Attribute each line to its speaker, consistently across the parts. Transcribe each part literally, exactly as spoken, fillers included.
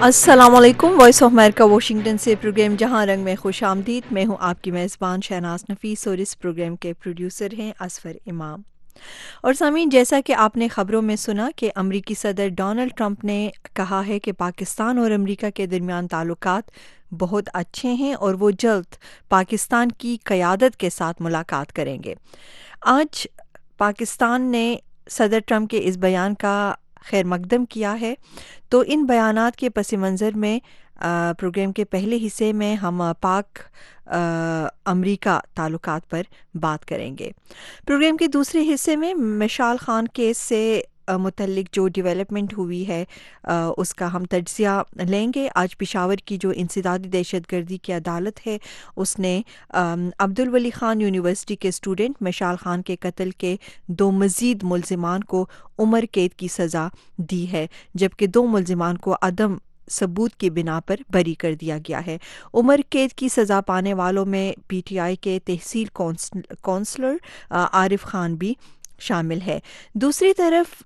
Speaker 1: अस्सलाम वालेकुम। Voice of America Washington से प्रोग्राम जहां रंग में खुश आमदीद। मैं हूं आपकी मेज़बान शहनाज नफीस और इस प्रोग्राम के प्रोड्यूसर हैं असफर इमाम। और सामीन, जैसा कि आपने ख़बरों में सुना कि अमरीकी सदर डोनाल्ड ट्रंप ने कहा है कि पाकिस्तान और अमरीका के दरमियान ताल्लुकात बहुत अच्छे हैं और वो जल्द पाकिस्तान की क़यादत के साथ मुलाकात करेंगे। आज पाकिस्तान ने सदर ट्रंप के इस बयान का खैर मकदम किया है। तो इन बयानात के पस मंज़र में आ, प्रोग्राम के पहले हिस्से में हम आ, पाक आ, अमरीका ताल्लुकात पर बात करेंगे। प्रोग्राम के दूसरे हिस्से में मिशाल खान केस से आ, मुतल्लिक जो डेवलपमेंट हुई है आ, उसका हम तज्ज़िया लेंगे। आज पेशावर की जो इंसदादी दहशतगर्दी की अदालत है उसने अब्दुल वली ख़ान यूनिवर्सिटी के स्टूडेंट मिशाल खान के कत्ल के दो मज़ीद मुल्ज़िमान को उम्र कैद की सज़ा दी है, जबकि दो मुल्ज़िमान को अदम सबूत की बिना पर बरी कर दिया गया है। उम्र कैद की सज़ा पाने वालों में पीटीआई के तहसील कौंसलर आरिफ खान भी शामिल है। दूसरी तरफ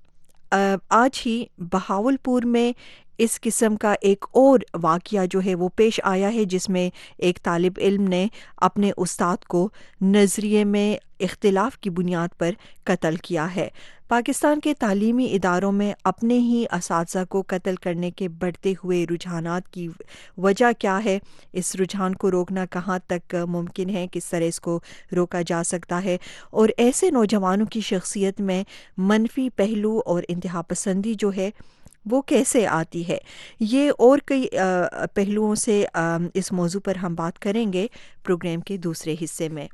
Speaker 1: आज ही बहावलपुर में इस किस्म का एक और वाक़या जो है वो पेश आया है, जिसमें एक तालिब इल्म ने अपने उस्ताद को नज़रिए में इख्तिलाफ की बुनियाद पर कत्ल किया है। पाकिस्तान के तालीमी इदारों में अपने ही असातिज़ा को कत्ल करने के बढ़ते हुए रुझानात की वजह क्या है, इस रुझान को रोकना कहाँ तक मुमकिन है, किस तरह इसको रोका जा सकता है, और ऐसे नौजवानों की शख्सियत में मनफी पहलू और इंतहा पसंदी जो है वो कैसे आती है, ये और कई पहलुओं से आ, इस मौजू पर हम बात करेंगे प्रोग्राम के दूसरे हिस्से में।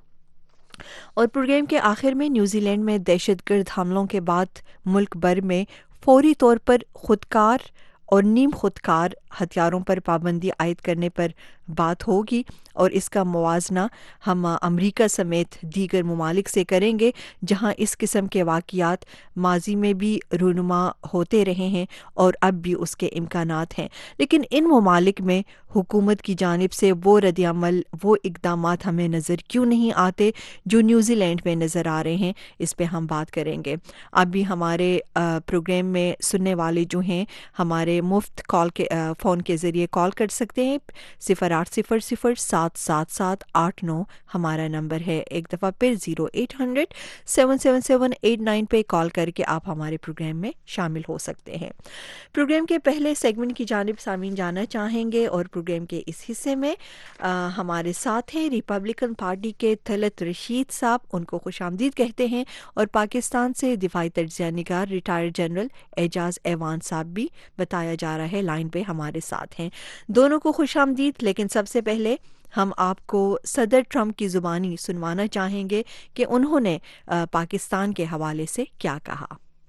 Speaker 1: और प्रोग्राम के आखिर में न्यूजीलैंड में दहशतगर्द हमलों के बाद मुल्क भर में फौरी तौर पर खुदकार और नीम खुदकार हथियारों पर पाबंदी आयद करने पर बात होगी, और इसका मुवाजना हम अमेरिका समेत दीगर ममालिक से करेंगे जहां इस किस्म के वाक़यात माजी में भी रूनुमा होते रहे हैं और अब भी उसके इम्कानात हैं। लेकिन इन ममालिक में हुकूमत की जानिब से वो रद्द-ए-अमल, वो इक़दामात हमें नज़र क्यों नहीं आते जो न्यूजीलैंड में नज़र आ रहे हैं, इस पे हम बात करेंगे। अब भी हमारे प्रोग्राम में सुनने वाले जो हैं हमारे मुफ्त कॉल के फ़ोन के ज़रिए कॉल कर सकते हैं। सिफर आठ सिफर सिफर सात सात सात आठ नौ हमारा नंबर है। एक दफ़ा फिर zero eight hundred seven seven seven eight nine पे कॉल करके आप हमारे प्रोग्राम में शामिल हो सकते हैं। प्रोग्राम के पहले सेगमेंट की जानिब सामीन जाना चाहेंगे और प्रोग्राम के इस हिस्से में आ, हमारे साथ हैं रिपब्लिकन पार्टी के तलत रशीद साहब, उनको खुशामदीद कहते हैं, और पाकिस्तान से दिफाई तज्ज़िया निगार रिटायर्ड जनरल एजाज ऐवान साहब भी बताया जा रहा है लाइन पे हमारे साथ हैं। दोनों को खुशामदीद। लेकिन सबसे पहले हम आपको सदर ट्रंप की ज़ुबानी सुनवाना चाहेंगे कि उन्होंने पाकिस्तान के हवाले से क्या कहा।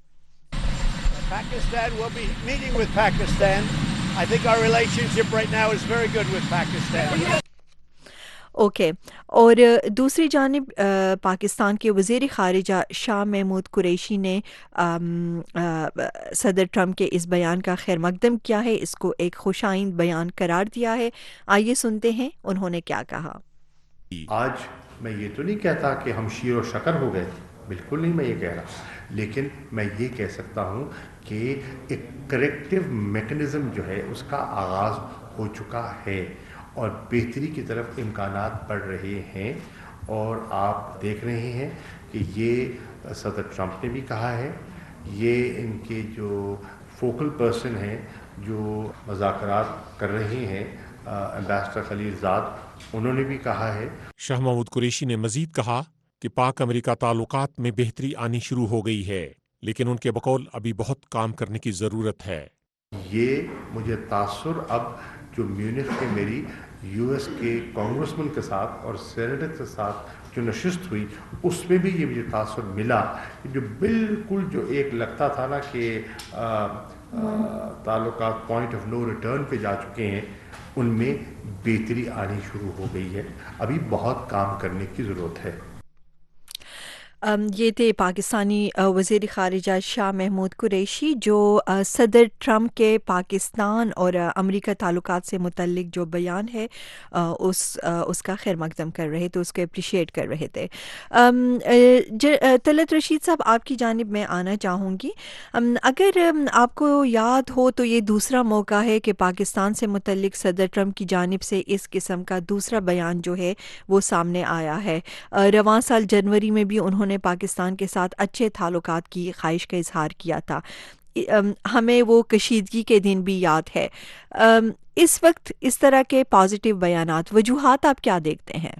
Speaker 2: Pakistan, we'll be meeting with Pakistan. I think our relationship right now is very good with Pakistan.
Speaker 1: Okay okay. और दूसरी जानिब पाकिस्तान के वज़ीर ख़ारिजा शाह महमूद कुरैशी ने आम, आ, सदर ट्रंप के इस बयान का खैर मकदम किया है, इसको एक खुशाइंद बयान करार दिया है। आइए सुनते हैं उन्होंने क्या कहा।
Speaker 3: आज मैं ये तो नहीं कहता कि हम शीर और शकर हो गए, बिल्कुल नहीं मैं ये कह रहा, लेकिन मैं ये कह सकता हूँ कि एक करेक्टिव मेकनिज़म जो है उसका आगाज़ हो चुका है और बेहतरी की तरफ इम्कानात बढ़ रहे हैं। और आप देख रहे हैं कि ये सदर ट्रंप ने भी कहा है, ये इनके जो फोकल पर्सन हैं जो मुज़ाकरात कर रहे हैं एम्बेसडर खलीलजाद, उन्होंने भी कहा है।
Speaker 4: शाह महमूद कुरैशी ने मजीद कहा कि पाक अमेरिका ताल्लुकात में बेहतरी आनी शुरू हो गई है, लेकिन उनके बकौल अभी बहुत काम करने की ज़रूरत है।
Speaker 3: ये मुझे तासुर अब जो म्यूनिख के मेरी यूएस के कांग्रेसमैन के साथ और सेनेटर के साथ जो नशिस्त हुई उसमें भी ये मुझे तासुर मिला, जो बिल्कुल जो एक लगता था ना कि ताल्लुकात पॉइंट ऑफ नो रिटर्न पे जा चुके हैं, उनमें बेहतरी आनी शुरू हो गई है। अभी बहुत काम करने की ज़रूरत है।
Speaker 1: یہ تھے پاکستانی وزیر خارجہ شاہ محمود قریشی جو صدر ٹرمپ کے پاکستان اور امریکہ تعلقات سے متعلق جو بیان ہے اس اس کا خیر مقدم کر رہے تھے، اس کو اپریشیٹ کر رہے تھے۔ طلعت رشید صاحب، آپ کی جانب میں آنا چاہوں گی۔ اگر آپ کو یاد ہو تو یہ دوسرا موقع ہے کہ پاکستان سے متعلق صدر ٹرمپ کی جانب سے اس قسم کا دوسرا بیان جو ہے وہ سامنے آیا ہے۔ رواں سال جنوری میں بھی انہوں نے پاکستان کے ساتھ اچھے تعلقات کی خواہش کا اظہار کیا تھا۔ ہمیں وہ کشیدگی کے دن بھی یاد ہے۔ اس وقت اس طرح کے پازیٹیو بیانات، وجوہات آپ کیا دیکھتے ہیں؟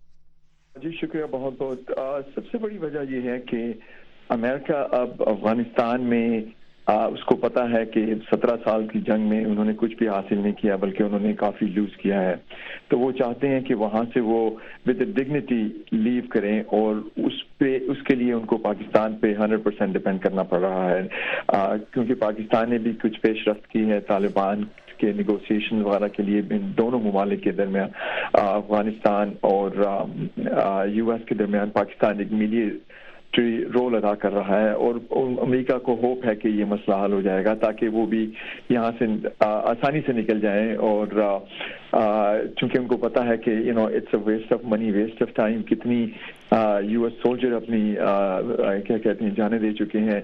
Speaker 5: جی شکریہ بہت بہت۔ سب سے بڑی وجہ یہ ہے کہ امریکہ اب افغانستان میں اس کو پتا ہے کہ سترہ سال کی جنگ میں انہوں نے کچھ بھی حاصل نہیں کیا، بلکہ انہوں نے کافی لوز کیا ہے، تو وہ چاہتے ہیں کہ وہاں سے وہ ود ڈگنیٹی لیو کریں، اور اس پہ اس کے لیے ان کو پاکستان پہ ہنڈریڈ پرسینٹ ڈپینڈ کرنا پڑ رہا ہے، کیونکہ پاکستان نے بھی کچھ پیش رفت کی ہے طالبان کے نیگوسیشن وغیرہ کے لیے ان دونوں ممالک کے درمیان، افغانستان اور یو ایس کے درمیان پاکستان ایک میڈیٹری رول ادا کر رہا ہے، اور امریکا کو ہوپ ہے کہ یہ مسئلہ حل ہو جائے گا تاکہ وہ بھی یہاں سے آسانی سے نکل جائیں، اور چونکہ ان کو پتا ہے کہ you know it's a waste of money, waste of time, کتنی یو ایس سولجر اپنی کیا کہتے ہیں جانیں دے چکے ہیں۔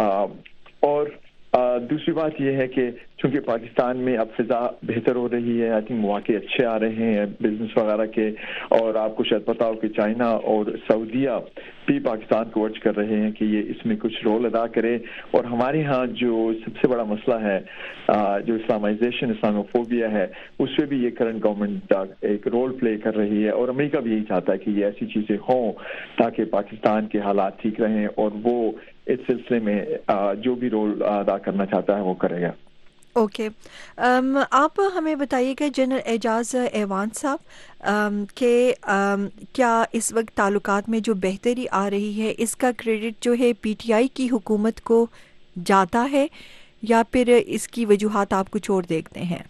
Speaker 5: اور دوسری بات یہ ہے کہ چونکہ پاکستان میں اب فضا بہتر ہو رہی ہے، آئی تھنک مواقع اچھے آ رہے ہیں بزنس وغیرہ کے، اور آپ کو شاید پتا ہو کہ چائنا اور سعودیہ بھی پاکستان کو ارج کر رہے ہیں کہ یہ اس میں کچھ رول ادا کرے، اور ہمارے ہاں جو سب سے بڑا مسئلہ ہے جو اسلامائزیشن، اسلاموفوبیا ہے، اس پہ بھی یہ کرنٹ گورنمنٹ ایک رول پلے کر رہی ہے، اور امریکہ بھی یہی چاہتا ہے کہ یہ ایسی چیزیں ہوں تاکہ پاکستان کے حالات ٹھیک رہیں، اور وہ اس سلسلے میں جو بھی رول ادا کرنا چاہتا ہے وہ کرے گا۔
Speaker 1: Okay okay. آپ ہمیں بتائیے کہ جنرل اعجاز ایوان صاحب کہ کیا اس وقت تعلقات میں جو بہتری آ رہی ہے اس کا کریڈٹ جو ہے پی ٹی آئی کی حکومت کو جاتا ہے، یا پھر اس کی وجوہات آپ کچھ اور دیکھتے ہیں؟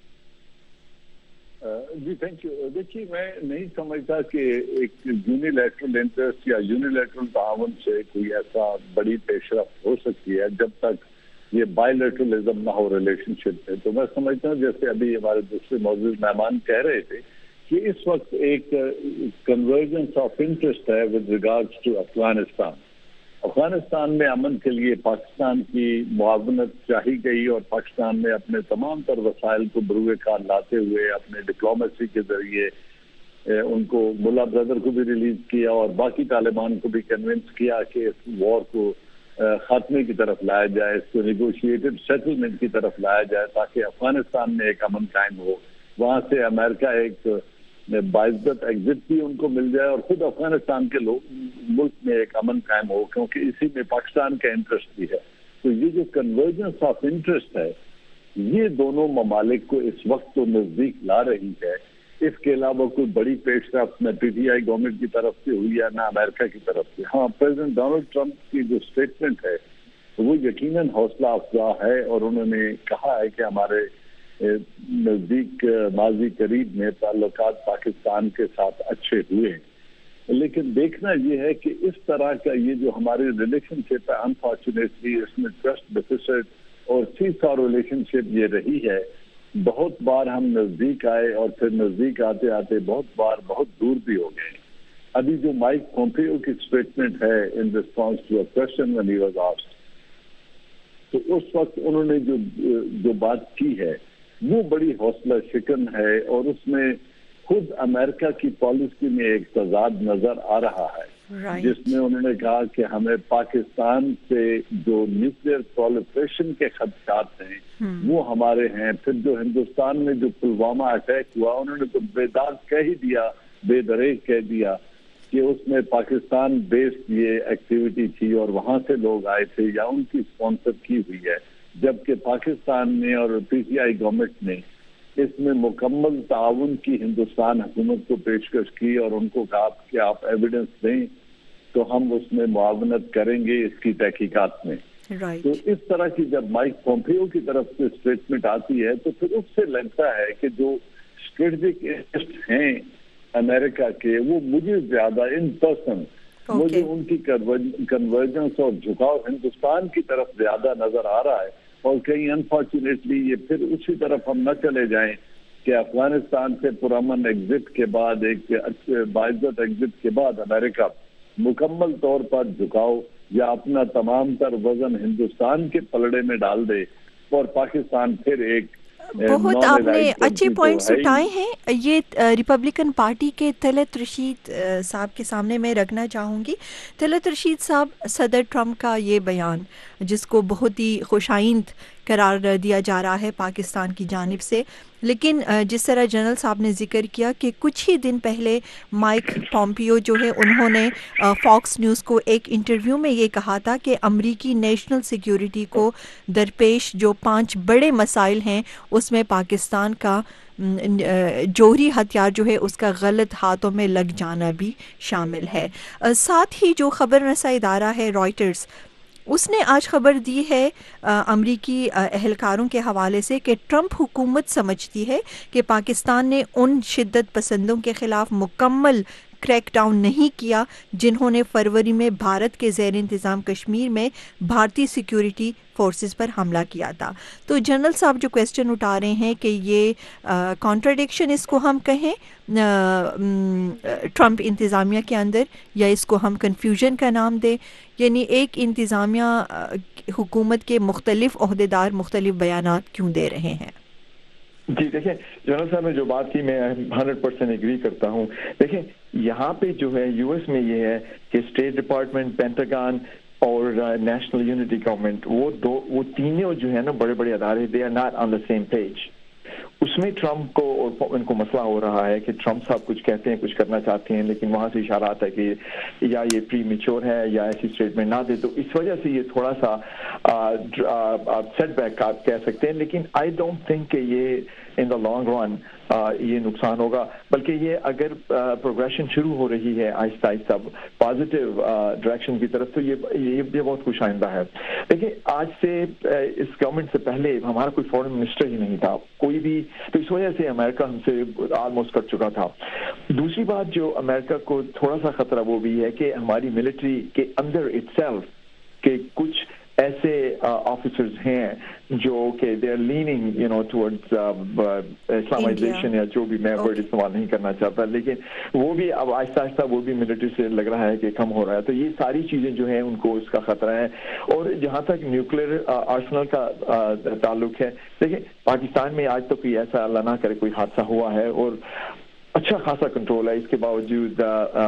Speaker 6: جی تھینک یو۔ دیکھیے میں نہیں سمجھتا کہ ایک یونیلیٹرل انٹرسٹ یا یونیلیٹرل تعاون سے کوئی ایسا بڑی پیش رفت ہو سکتی ہے جب تک یہ بائی لیٹرلزم نہ ہو ریلیشن شپ میں۔ تو میں سمجھتا ہوں جیسے ابھی ہمارے دوسرے موجود مہمان کہہ رہے تھے کہ اس وقت ایک کنورجنس آف انٹرسٹ ہے with regards to Afghanistan. Afghanistan میں امن کے لیے پاکستان کی معاونت چاہی گئی، اور پاکستان نے اپنے تمام تر وسائل کو بروئے کار لاتے ہوئے اپنے ڈپلومیسی کے ذریعے ان کو ملا برادر کو بھی ریلیز کیا، اور باقی طالبان کو بھی کنونس کیا کہ اس وار کو خاتمے کی طرف لایا جائے، اس کو نیگوشیٹڈ سیٹلمنٹ کی طرف لایا جائے تاکہ افغانستان میں ایک امن قائم ہو، وہاں سے امریکہ ایک باعزت ایگزٹ بھی ان کو مل جائے، اور خود افغانستان کے لوگ ملک میں ایک امن قائم ہو، کیونکہ اسی میں پاکستان کا انٹرسٹ بھی ہے۔ تو یہ جو کنورجنس آف انٹرسٹ ہے یہ دونوں ممالک کو اس وقت تو نزدیک لا رہی ہے۔ اس کے علاوہ کوئی بڑی پیش رفت نہ پی ٹی آئی گورنمنٹ کی طرف سے ہوئی ہے نہ امریکہ کی طرف سے۔ ہاں پریزیڈنٹ ڈونلڈ ٹرمپ کی جو اسٹیٹمنٹ ہے وہ یقیناً حوصلہ افزا ہے، اور انہوں نے کہا ہے کہ ہمارے نزدیک ماضی قریب میں تعلقات پاکستان کے ساتھ اچھے ہوئے ہیں، لیکن دیکھنا یہ ہے کہ اس طرح کا یہ جو ہماری ریلیشن شپ ہے انفارچونیٹلی اس میں ٹرسٹ ڈیفیسٹ اور سیسا ریلیشن شپ یہ رہی ہے۔ بہت بار ہم نزدیک آئے اور پھر نزدیک آتے آتے بہت بار بہت دور بھی ہو گئے۔ ابھی جو مائک پومپیو کی اسٹیٹمنٹ ہے in response to a question when he was asked، تو اس وقت انہوں نے جو جو بات کی ہے وہ بڑی حوصلہ شکن ہے، اور اس میں خود امریکہ کی پالیسی میں ایک تضاد نظر آ رہا ہے، right. جس میں انہوں نے کہا کہ ہمیں پاکستان سے جو نیوکلیئر پرولیفریشن کے خدشات ہیں hmm. وہ ہمارے ہیں۔ پھر جو ہندوستان میں جو پلوامہ اٹیک ہوا انہوں نے تو بے داغ کہہ ہی دیا، بے دریغ کہہ دیا کہ اس میں پاکستان بیسڈ یہ ایکٹیویٹی تھی اور وہاں سے لوگ آئے تھے یا ان کی اسپانسر کی ہوئی ہے، جبکہ پاکستان نے اور پی ٹی آئی گورنمنٹ نے اس میں مکمل تعاون کی ہندوستان حکومت کو پیشکش کی، اور ان کو کہا کہ آپ ایویڈنس دیں تو ہم اس میں معاونت کریں گے اس کی تحقیقات میں۔ right. تو اس طرح کی جب مائک پومپیو کی طرف سے اسٹیٹمنٹ آتی ہے تو پھر اس سے لگتا ہے کہ جو اسٹریٹجک انٹرسٹ ہیں امریکہ کے وہ مجھے زیادہ ان پرسن مجھے ان کی کنورجنس اور جھکاؤ ہندوستان کی طرف زیادہ نظر آ رہا ہے، اور کہیں انفارچونیٹلی یہ پھر اسی طرف ہم نہ چلے جائیں کہ افغانستان سے پرامن ایگزٹ کے بعد، ایک اچھے باعزت ایگزٹ کے بعد امریکہ مکمل طور پر جھکاؤ یا اپنا تمام تر وزن ہندوستان کے پلڑے میں ڈال دے اور پاکستان پھر ایک
Speaker 1: بہت آپ نے اچھے پوائنٹس اٹھائے ہیں. یہ ریپبلکن پارٹی کے طلعت رشید صاحب کے سامنے میں رکھنا چاہوں گی. طلعت رشید صاحب، صدر ٹرمپ کا یہ بیان جس کو بہت ہی خوش آئند قرار دیا جا رہا ہے پاکستان کی جانب سے، لیکن جس طرح جنرل صاحب نے ذکر کیا کہ کچھ ہی دن پہلے مائک پومپیو جو ہے انہوں نے فاکس نیوز کو ایک انٹرویو میں یہ کہا تھا کہ امریکی نیشنل سیکیورٹی کو درپیش جو پانچ بڑے مسائل ہیں اس میں پاکستان کا جوہری ہتھیار جو ہے اس کا غلط ہاتھوں میں لگ جانا بھی شامل ہے. ساتھ ہی جو خبر رساں ادارہ ہے رائٹرز، اس نے آج خبر دی ہے امریکی اہلکاروں کے حوالے سے کہ ٹرمپ حکومت سمجھتی ہے کہ پاکستان نے ان شدت پسندوں کے خلاف مکمل کریک ڈاؤن نہیں کیا جنہوں نے فروری میں بھارت کے زیر انتظام کشمیر میں بھارتی سیکیورٹی فورسز پر حملہ کیا تھا. تو جنرل صاحب جو کویسچن اٹھا رہے ہیں کہ یہ کانٹراڈکشن اس کو ہم کہیں ٹرمپ انتظامیہ کے اندر، یا اس کو ہم کنفیوژن کا نام دیں، یعنی ایک انتظامیہ حکومت کے مختلف عہدیدار مختلف بیانات کیوں دے رہے ہیں؟
Speaker 5: جی دیکھیں جنرل صاحب نے جو بات کی میں ہنڈریڈ پرسینٹ ایگری کرتا ہوں. دیکھیں یہاں پہ جو ہے یو ایس میں یہ ہے کہ اسٹیٹ ڈپارٹمنٹ، پینٹاگان اور نیشنل یونٹی گورنمنٹ، وہ دو وہ تینوں جو ہے نا بڑے بڑے ادارے، they are not on the same page. اس میں ٹرمپ کو اور ان کو مسئلہ ہو رہا ہے کہ ٹرمپ صاحب کچھ کہتے ہیں، کچھ کرنا چاہتے ہیں، لیکن وہاں سے اشارات ہے کہ یا یہ پری میچور ہے یا ایسی اسٹیٹمنٹ نہ دے. تو اس وجہ سے یہ تھوڑا سا سیٹ بیک آپ کہہ سکتے ہیں، لیکن آئی ڈونٹ تھنک کہ یہ ان دا لانگ رن یہ نقصان ہوگا، بلکہ یہ اگر پروگریشن شروع ہو رہی ہے آہستہ آہستہ پازیٹیو ڈائریکشن کی طرف، تو یہ یہ بہت خوش آئندہ ہے. دیکھیں آج سے اس گورنمنٹ سے پہلے ہمارا کوئی فورن منسٹر ہی نہیں تھا کوئی بھی، تو اس وجہ سے امریکہ ہم سے آلموسٹ کر چکا تھا. دوسری بات جو امریکہ کو تھوڑا سا خطرہ وہ بھی ہے کہ ہماری ملٹری کے اندر اٹ سیلف کہ کچھ ایسے آفیسرز ہیں جو کہ they are leaning you know towards Islamization, یا جو بھی میں ورڈ استعمال نہیں کرنا چاہتا، لیکن وہ بھی اب آہستہ آہستہ وہ بھی ملٹری سے لگ رہا ہے کہ کم ہو رہا ہے. تو یہ ساری چیزیں جو ہیں ان کو اس کا خطرہ ہے. اور جہاں تک نیوکلیئر آرسنل کا تعلق ہے، دیکھیں پاکستان میں آج تک کوئی ایسا اللہ نہ کرے کوئی حادثہ ہوا ہے اور اچھا خاصا کنٹرول ہے. اس کے باوجود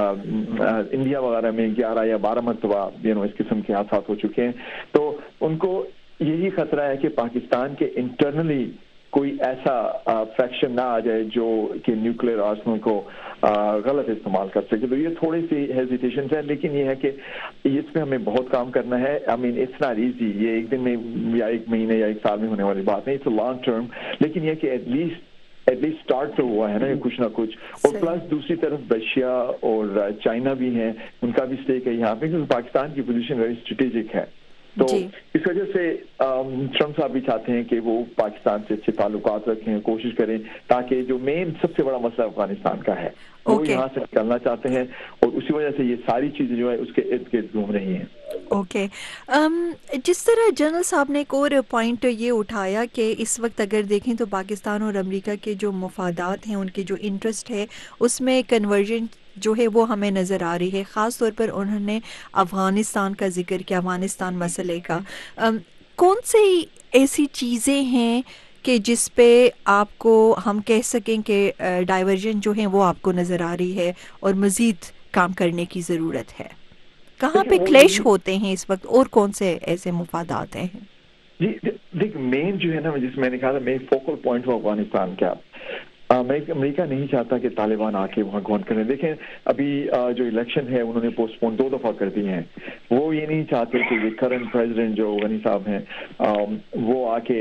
Speaker 5: انڈیا وغیرہ میں گیارہ یا بارہ مرتبہ یو نو اس قسم کے حادثات ہو چکے ہیں. تو ان کو یہی خطرہ ہے کہ پاکستان کے انٹرنلی کوئی ایسا فیکشن نہ آ جائے جو کہ نیوکلیئر آرسنل کو غلط استعمال کر سکے. تو یہ تھوڑی سی ہیزیٹیشنز ہیں، لیکن یہ ہے کہ اس پہ ہمیں بہت کام کرنا ہے. I mean it's not easy, یہ ایک دن میں یا ایک مہینے یا ایک سال میں ہونے والی بات نہیں، اٹس اے لانگ ٹرم. لیکن یہ کہ at least at least start تو ہوا ہے نا کچھ نہ کچھ. اور پلس دوسری طرف رشیا اور چائنا بھی ہیں، ان کا بھی اسٹیک ہے یہاں پہ، کیونکہ پاکستان کی پوزیشن ویری اسٹریٹجک ہے. تو اس وجہ سے ٹرمپ صاحب بھی چاہتے ہیں کہ وہ پاکستان سے اچھے تعلقات رکھیں، کوشش کریں تاکہ جو مین سب سے بڑا مسئلہ افغانستان کا ہے وہ یہاں سے نکلنا چاہتے ہیں، اور اسی وجہ سے یہ ساری چیزیں جو ہے اس کے ارد گرد گھوم رہی ہیں.
Speaker 1: اوکے جس طرح جنرل صاحب نے ایک اور پوائنٹ یہ اٹھایا کہ اس وقت اگر دیکھیں تو پاکستان اور امریکہ کے جو مفادات ہیں، ان کے جو انٹرسٹ ہے، اس میں کنورژن جو ہے وہ ہمیں نظر آ رہی ہے. خاص طور پر انہوں نے افغانستان کا ذکر کیا، افغانستان مسئلے کا. کون سی ایسی چیزیں ہیں کہ جس پہ آپ کو ہم کہہ سکیں کہ ڈائیورژن جو ہیں وہ آپ کو نظر آ رہی ہے اور مزید کام کرنے کی ضرورت ہے؟ کہاں پہ کلیش ہوتے ہیں اس وقت اور کون سے ایسے مفادات ہیں؟
Speaker 5: جی دیکھ مین جو ہے نا، جس میں نے کہا تھا مین فوکل پوائنٹ ہو افغانستان کا. امریکہ نہیں چاہتا کہ طالبان آ کے وہاں گون کریں. دیکھیں ابھی جو الیکشن ہے انہوں نے پوسٹ پون دو دفعہ کر دی ہیں. وہ یہ نہیں چاہتے کہ یہ کرنٹ پریزیڈنٹ جو غنی صاحب ہیں وہ آ کے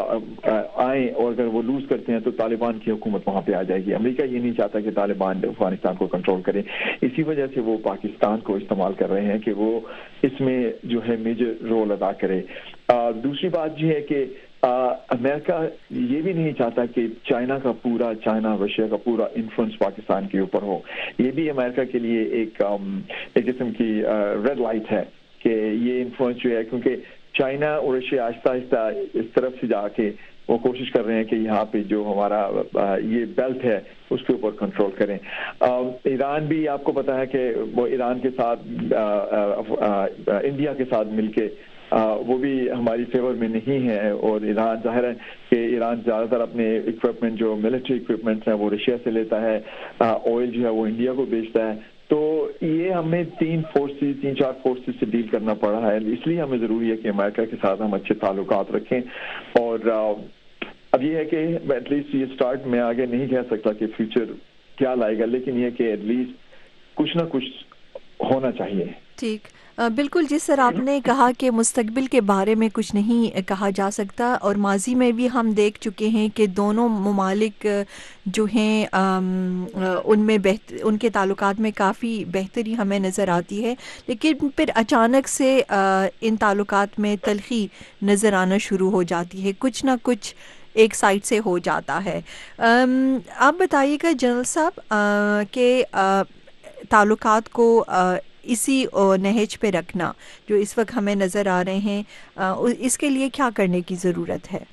Speaker 5: آئیں، اور اگر وہ لوز کرتے ہیں تو طالبان کی حکومت وہاں پہ آ جائے گی. امریکہ یہ نہیں چاہتا کہ طالبان افغانستان کو کنٹرول کریں. اسی وجہ سے وہ پاکستان کو استعمال کر رہے ہیں کہ وہ اس میں جو ہے میجر رول ادا کرے. دوسری بات یہ ہے کہ امریکہ یہ بھی نہیں چاہتا کہ چائنا کا پورا چائنا رشیا کا پورا انفلوئنس پاکستان کے اوپر ہو. یہ بھی امریکہ کے لیے ایک ایک قسم کی ریڈ لائٹ ہے کہ یہ انفلوئنس جو ہے, کیونکہ چائنا اور رشیا آہستہ آہستہ اس طرف سے جا کے وہ کوشش کر رہے ہیں کہ یہاں پہ جو ہمارا یہ بیلٹ ہے اس کے اوپر کنٹرول کریں. ایران بھی آپ کو پتا ہے کہ وہ ایران کے ساتھ انڈیا کے ساتھ مل کے وہ بھی ہماری فیور میں نہیں ہے, اور ایران ظاہر ہے کہ ایران زیادہ تر اپنے اکوپمنٹ جو ملٹری اکوپمنٹس ہیں وہ رشیا سے لیتا ہے, آئل جو ہے وہ انڈیا کو بیچتا ہے. تو یہ ہمیں تین فورسز تین چار فورسز سے ڈیل کرنا پڑ رہا ہے, اس لیے ہمیں ضروری ہے کہ امریکہ کے ساتھ ہم اچھے تعلقات رکھیں. اور اب یہ ہے کہ ایٹ لیسٹ یہ اسٹارٹ میں آگے نہیں کہہ سکتا کہ فیوچر کیا لائے گا, لیکن یہ کہ ایٹ لیسٹ کچھ نہ کچھ ہونا چاہیے.
Speaker 1: ٹھیک, بالکل جس طرح آپ نے کہا کہ مستقبل کے بارے میں کچھ نہیں کہا جا سکتا, اور ماضی میں بھی ہم دیکھ چکے ہیں کہ دونوں ممالک جو ہیں ان میں بہتر ان کے تعلقات میں کافی بہتری ہمیں نظر آتی ہے, لیکن پھر اچانک سے ان تعلقات میں تلخی نظر آنا شروع ہو جاتی ہے, کچھ نہ کچھ ایک سائڈ سے ہو جاتا ہے. آپ بتائیے گا جنرل صاحب کہ تعلقات کو اسی نہج پہ رکھنا جو اس وقت ہمیں نظر آ رہے ہیں, اس کے لیے کیا کرنے کی ضرورت ہے؟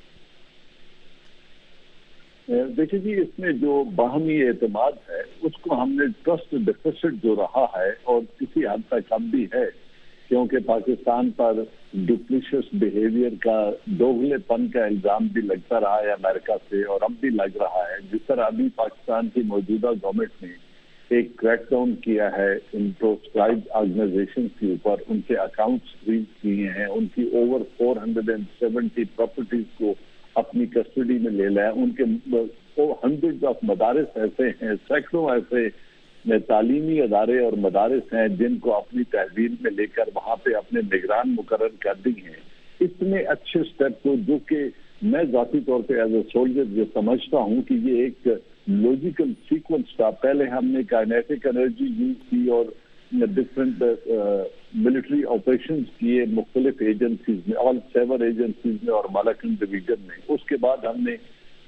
Speaker 6: دیکھیے جی, اس میں جو باہمی اعتماد ہے اس کو ہم نے ٹرسٹ ڈیفیسٹ جو رہا ہے اور کسی حد تک اب بھی ہے, کیونکہ پاکستان پر ڈپلیشس بیہیویئر کا دوگلے پن کا الزام بھی لگتا رہا ہے امریکہ سے, اور اب بھی لگ رہا ہے. جس طرح ابھی پاکستان کی موجودہ گورنمنٹ نے ایک کریک ڈاؤن کیا ہے ان پروسکرائبڈ آرگنائزیشن کے اوپر, ان کے اکاؤنٹس فریز کیے ہیں, ان کی over four hundred and seventy properties کو اپنی کسٹڈی میں لے لیا, ان کے ہنڈریڈ آف مدارس ایسے ہیں, سینکڑوں ایسے تعلیمی ادارے اور مدارس ہیں جن کو اپنی تحویل میں لے کر وہاں پہ اپنے نگران مقرر کر دی ہیں. اتنے اچھے اسٹیپ کو جو کہ میں ذاتی طور پہ ایز اے سولجر یہ سمجھتا ہوں کہ یہ ایک لوجیکل سیکوینس تھا. پہلے ہم نے کائنیٹک انرجی یوز کی اور ڈفرینٹ ملٹری آپریشنز کیے مختلف ایجنسیز میں, آل سیون ایجنسیز میں اور مالاکنڈ ڈویژن میں. اس کے بعد ہم نے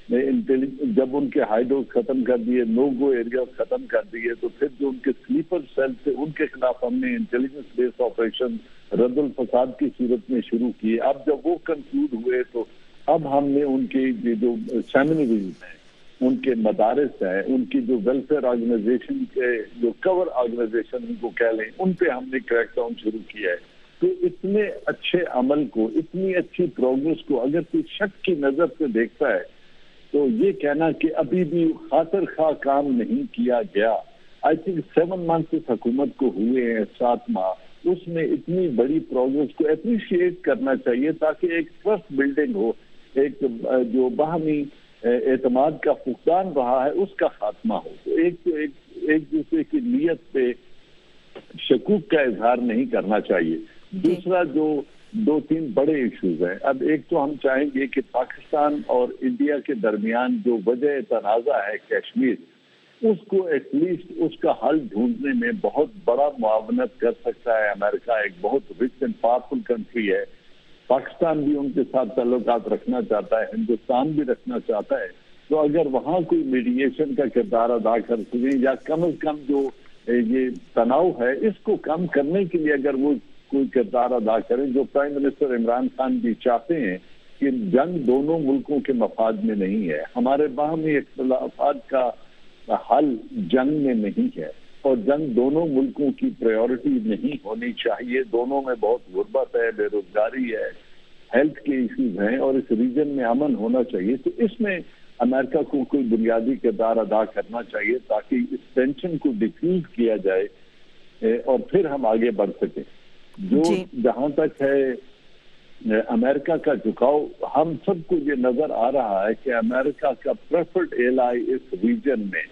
Speaker 6: جب ان کے ہائیڈوز ختم کر دیے, نو گو ایریاز ختم کر دیے, تو پھر جو ان کے سلیپر سیل تھے ان کے خلاف ہم نے انٹیلیجنس بیس آپریشن رد الفساد کی صورت میں شروع کیے. اب جب وہ کنکلوڈ ہوئے تو اب ہم نے ان کے جو سیمینریز ہیں, ان کے مدارس ہیں, ان کی جو ویلفیئر آرگنائزیشن کے جو کور آرگنائزیشن ان کو کہہ لیں, ان پہ ہم نے کریک ڈاؤن شروع کیا ہے. تو اتنے اچھے عمل کو, اتنی اچھی پروگرس کو اگر کوئی شک کی نظر سے دیکھتا ہے تو یہ کہنا کہ ابھی بھی خاطر خواہ کام نہیں کیا گیا. آئی تھنک سیون منتھ اس حکومت کو ہوئے ہیں, سات ماہ, اس میں اتنی بڑی پروگرس کو اپریشیٹ کرنا چاہیے تاکہ ایک ٹرسٹ بلڈنگ ہو, ایک جو باہمی اعتماد کا فقدان رہا ہے اس کا خاتمہ ہو. تو ایک تو ایک ایک دوسرے کی نیت پہ شکوک کا اظہار نہیں کرنا چاہیے. دوسرا جو دو تین بڑے ایشوز ہیں, اب ایک تو ہم چاہیں گے کہ پاکستان اور انڈیا کے درمیان جو وجہ تنازع ہے کشمیر, اس کو ایٹ لیسٹ اس کا حل ڈھونڈنے میں بہت بڑا معاونت کر سکتا ہے امریکہ. ایک بہت رچ اینڈ پاورفل کنٹری ہے, پاکستان بھی ان کے ساتھ تعلقات رکھنا چاہتا ہے, ہندوستان بھی رکھنا چاہتا ہے. تو اگر وہاں کوئی میڈیشن کا کردار ادا کر سکیں, یا کم از کم جو یہ تناؤ ہے اس کو کم کرنے کے لیے اگر وہ کوئی کردار ادا کریں, جو پرائم منسٹر عمران خان بھی چاہتے ہیں کہ جنگ دونوں ملکوں کے مفاد میں نہیں ہے, ہمارے باہمی اختلافات کا حل جنگ میں نہیں ہے, اور جنگ دونوں ملکوں کی پریورٹی نہیں ہونی چاہیے. دونوں میں بہت غربت ہے, بے روزگاری ہے, ہیلتھ کے ایشوز ہیں, اور اس ریجن میں امن ہونا چاہیے. تو اس میں امریکہ کو کوئی بنیادی کردار ادا کرنا چاہیے تاکہ اس ٹینشن کو ڈیفیوز کیا جائے اور پھر ہم آگے بڑھ سکیں. جو جہاں تک ہے امریکہ کا جھکاؤ, ہم سب کو یہ نظر آ رہا ہے کہ امریکہ کا پریفرڈ ایلائی اس ریجن میں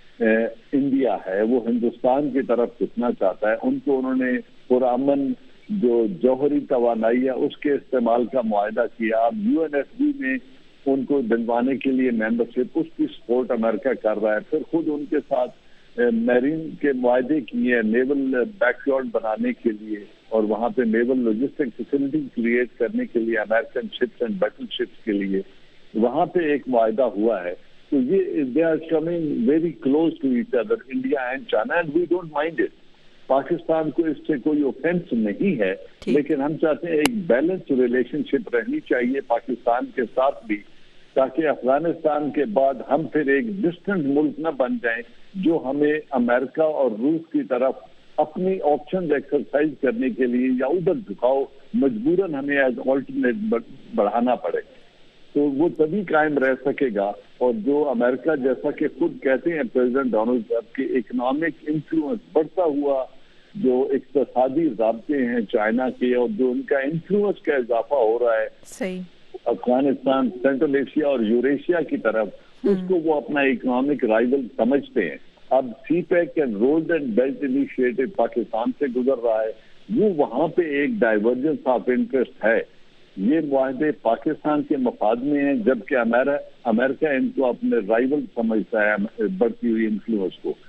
Speaker 6: انڈیا ہے. وہ ہندوستان کی طرف جھکنا چاہتا ہے. ان کو انہوں نے پرامن جو جوہری توانائی ہے اس کے استعمال کا معاہدہ کیا. اب یو این ایس بی میں ان کو دلوانے کے لیے ممبرشپ, اس کی سپورٹ امریکہ کر رہا ہے. پھر خود ان کے ساتھ میرین کے معاہدے کیے ہیں نیول بیک یارڈ بنانے کے لیے اور وہاں پہ نیول لاجسٹک فیسلٹی کریٹ کرنے کے لیے American ships and battle ships کے لیے وہاں پہ ایک معاہدہ ہوا ہے. تو یہ they are coming very close to each other India and China and we don't mind it. Pakistan کو اس سے کوئی اوفینس نہیں ہے لیکن ہم چاہتے ہیں ایک بیلنس ریلیشن شپ رہنی چاہیے پاکستان کے ساتھ بھی تاکہ افغانستان کے بعد ہم پھر ایک ڈسٹنٹ ملک نہ بن جائیں جو ہمیں امریکہ اور روس کی طرف اپنی آپشن ایکسرسائز کرنے کے لیے یا ادھر جھکاؤ مجبوراً ہمیں ایز آلٹرنیٹ بڑھانا پڑے. تو وہ تبھی قائم رہ سکے گا. اور جو امریکہ جیسا کہ خود کہتے ہیں پریزیڈنٹ ڈونلڈ ٹرمپ کے اکنامک انفلوئنس بڑھتا ہوا جو اقتصادی رابطے ہیں چائنا کے اور جو ان کا انفلوئنس کا اضافہ ہو رہا ہے
Speaker 1: صحیح
Speaker 6: افغانستان سینٹرل ایشیا اور یوریشیا کی طرف اس کو وہ اپنا اکنامک رائیول سمجھتے ہیں. اب CPEC and road and belt initiative Pakistan سے گزر رہا ہے وہ وہاں پہ ایک ڈائیورجنس آف انٹرسٹ ہے. یہ معاہدے پاکستان کے مفاد میں ہیں جبکہ امریکہ ان کو اپنے رائیول سمجھتا ہے بڑھتی ہوئی انفلوئنس کو.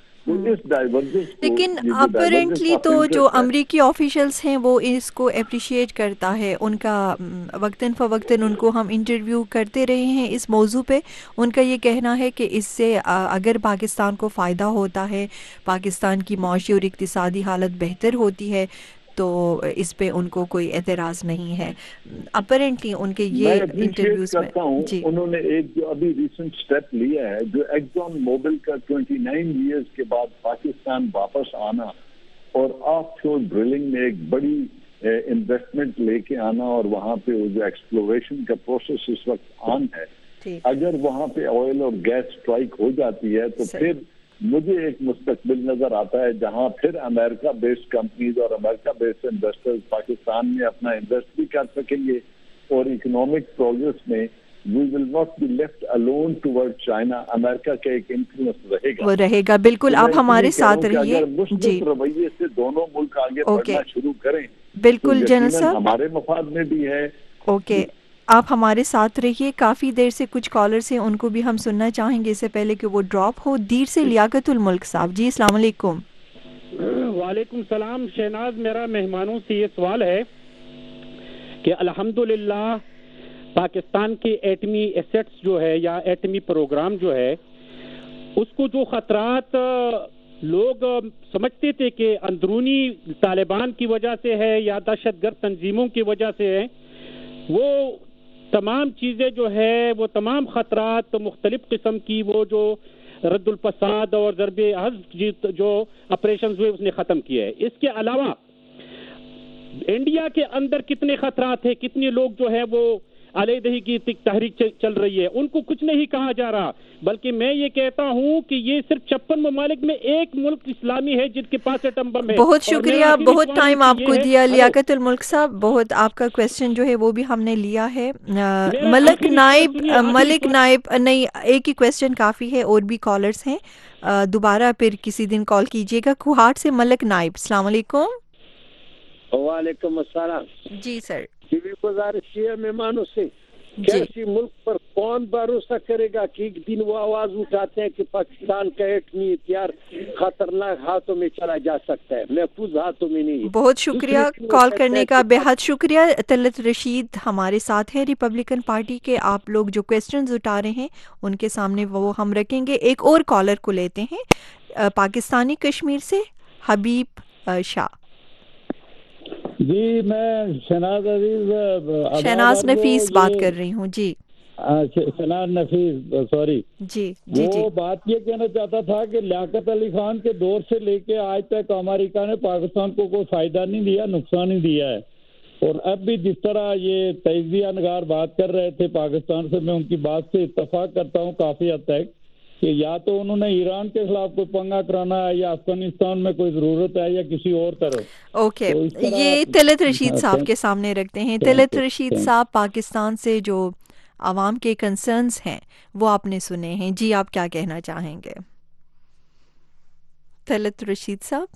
Speaker 1: لیکن اپیرنٹلی تو جو امریکی آفیشلز ہیں وہ اس کو اپریشیٹ کرتا ہے. ان کا وقتاً فوقتاً ان کو ہم انٹرویو کرتے رہے ہیں اس موضوع پہ. ان کا یہ کہنا ہے کہ اس سے اگر پاکستان کو فائدہ ہوتا ہے پاکستان کی معاشی اور اقتصادی حالت بہتر ہوتی ہے تو اس پہ ان کو کوئی اعتراض نہیں ہے. اپیرنٹلی ان کے یہ انٹرویوز میں
Speaker 6: جی انہوں نے ایک جو ابھی ریسنٹ سٹیپ لیا ہے جو ایکزون موبل کا ٹوئنٹی نائن ایئرز کے بعد پاکستان واپس آنا اور آف شور ڈرلنگ میں ایک بڑی انویسٹمنٹ لے کے آنا اور وہاں پہ جو ایکسپلوریشن کا پروسیس اس وقت آن ہے اگر وہاں پہ آئل اور گیس اسٹرائک ہو جاتی ہے تو پھر مجھے ایک مستقبل نظر آتا ہے جہاں پھر امریکہ بیسڈ کمپنیز اور امریکہ بیسڈ انویسٹرز پاکستان میں اپنا انویسٹ بھی کر سکیں گے اور اکنامک پروگرس میں we will not be left alone toward China. امریکہ کا ایک انفلوئنس رہے گا
Speaker 1: وہ رہے گا بالکل. آپ ہمارے ساتھ رہیے.
Speaker 6: اگر مثبت رویے سے دونوں ملک آگے بڑھنا شروع کریں
Speaker 1: بالکل جنرل صاحب
Speaker 6: ہمارے مفاد میں بھی ہے.
Speaker 1: اوکے آپ ہمارے ساتھ رہیے. کافی دیر سے کچھ کالرز ہیں ان کو بھی ہم سننا چاہیں گے اس سے پہلے کہ وہ ڈراپ ہو. دیر سے لیاقت الملک صاحب. جی السلام علیکم.
Speaker 7: وعلیکم السلام. شہناز میرا مہمانوں سے یہ سوال ہے کہ الحمدللہ پاکستان کے ایٹمی ایسٹس جو ہے یا ایٹمی پروگرام جو ہے اس کو جو خطرات لوگ سمجھتے تھے کہ اندرونی طالبان کی وجہ سے ہے یا دہشت گرد تنظیموں کی وجہ سے ہے وہ تمام چیزیں جو ہے وہ تمام خطرات مختلف قسم کی وہ جو رد الفساد اور ضرب حذف جو آپریشنز ہوئے اس نے ختم کیا ہے. اس کے علاوہ انڈیا کے اندر کتنے خطرات ہیں کتنے لوگ جو ہے وہ علیحدگی کی تحریک چل رہی ہے ان کو کچھ نہیں کہا جا رہا بلکہ میں یہ کہتا ہوں کہ یہ صرف چھپن ممالک میں ایک ملک اسلامی ہے جن کے پاس ایٹم بم ہے.
Speaker 1: بہت شکریہ. بہت ٹائم آپ کو دیا لیاقت الملک صاحب. بہت آپ کا کویسچن جو ہے وہ بھی ہم نے لیا ہے. ملک نائب ملک نائب نہیں ایک ہی کویسچن کافی ہے اور بھی کالرز ہیں. دوبارہ پھر کسی دن کال کیجیے گا. کوہاٹ سے ملک نائب. السلام علیکم.
Speaker 8: وعلیکم السلام.
Speaker 1: جی سر.
Speaker 8: گزارش ہے مہمانوں سے کیسی ملک پر کون بھروسہ کرے گا کہ ایک دن وہ آواز اٹھاتے ہیں کہ پاکستان کا ایٹمی ہتھیار خطرناک ہاتھوں میں چلا جا سکتا ہے محفوظ ہاتھوں میں نہیں.
Speaker 1: بہت شکریہ کال کرنے کا. بے حد شکریہ. طلعت رشید ہمارے ساتھ ہیں ریپبلکن پارٹی کے. آپ لوگ جو کویسچنز اٹھا رہے ہیں ان کے سامنے وہ ہم رکھیں گے. ایک اور کالر کو لیتے ہیں پاکستانی کشمیر سے حبیب شاہ.
Speaker 9: جی میں شہناز عزیز
Speaker 1: شہناز نفیس بات کر رہی ہوں. جی
Speaker 9: شہناز نفیس سوری
Speaker 1: جی جی
Speaker 9: وہ بات یہ کہنا چاہتا تھا کہ لیاقت علی خان کے دور سے لے کے آج تک امریکہ نے پاکستان کو کوئی فائدہ نہیں دیا نقصان ہی دیا ہے. اور اب بھی جس طرح یہ تجزیہ نگار بات کر رہے تھے پاکستان سے میں ان کی بات سے اتفاق کرتا ہوں کافی حد تک کہ یا تو انہوں نے ایران کے خلاف کوئی پنگا کرانا ہے یا افغانستان میں کوئی ضرورت ہے یا کسی اور طرف.
Speaker 1: اوکے یہ طلعت رشید صاحب کے سامنے رکھتے ہیں. طلعت رشید صاحب پاکستان سے جو عوام کے کنسرنز ہیں وہ آپ نے سنے ہیں. جی آپ کیا کہنا چاہیں گے طلعت رشید صاحب؟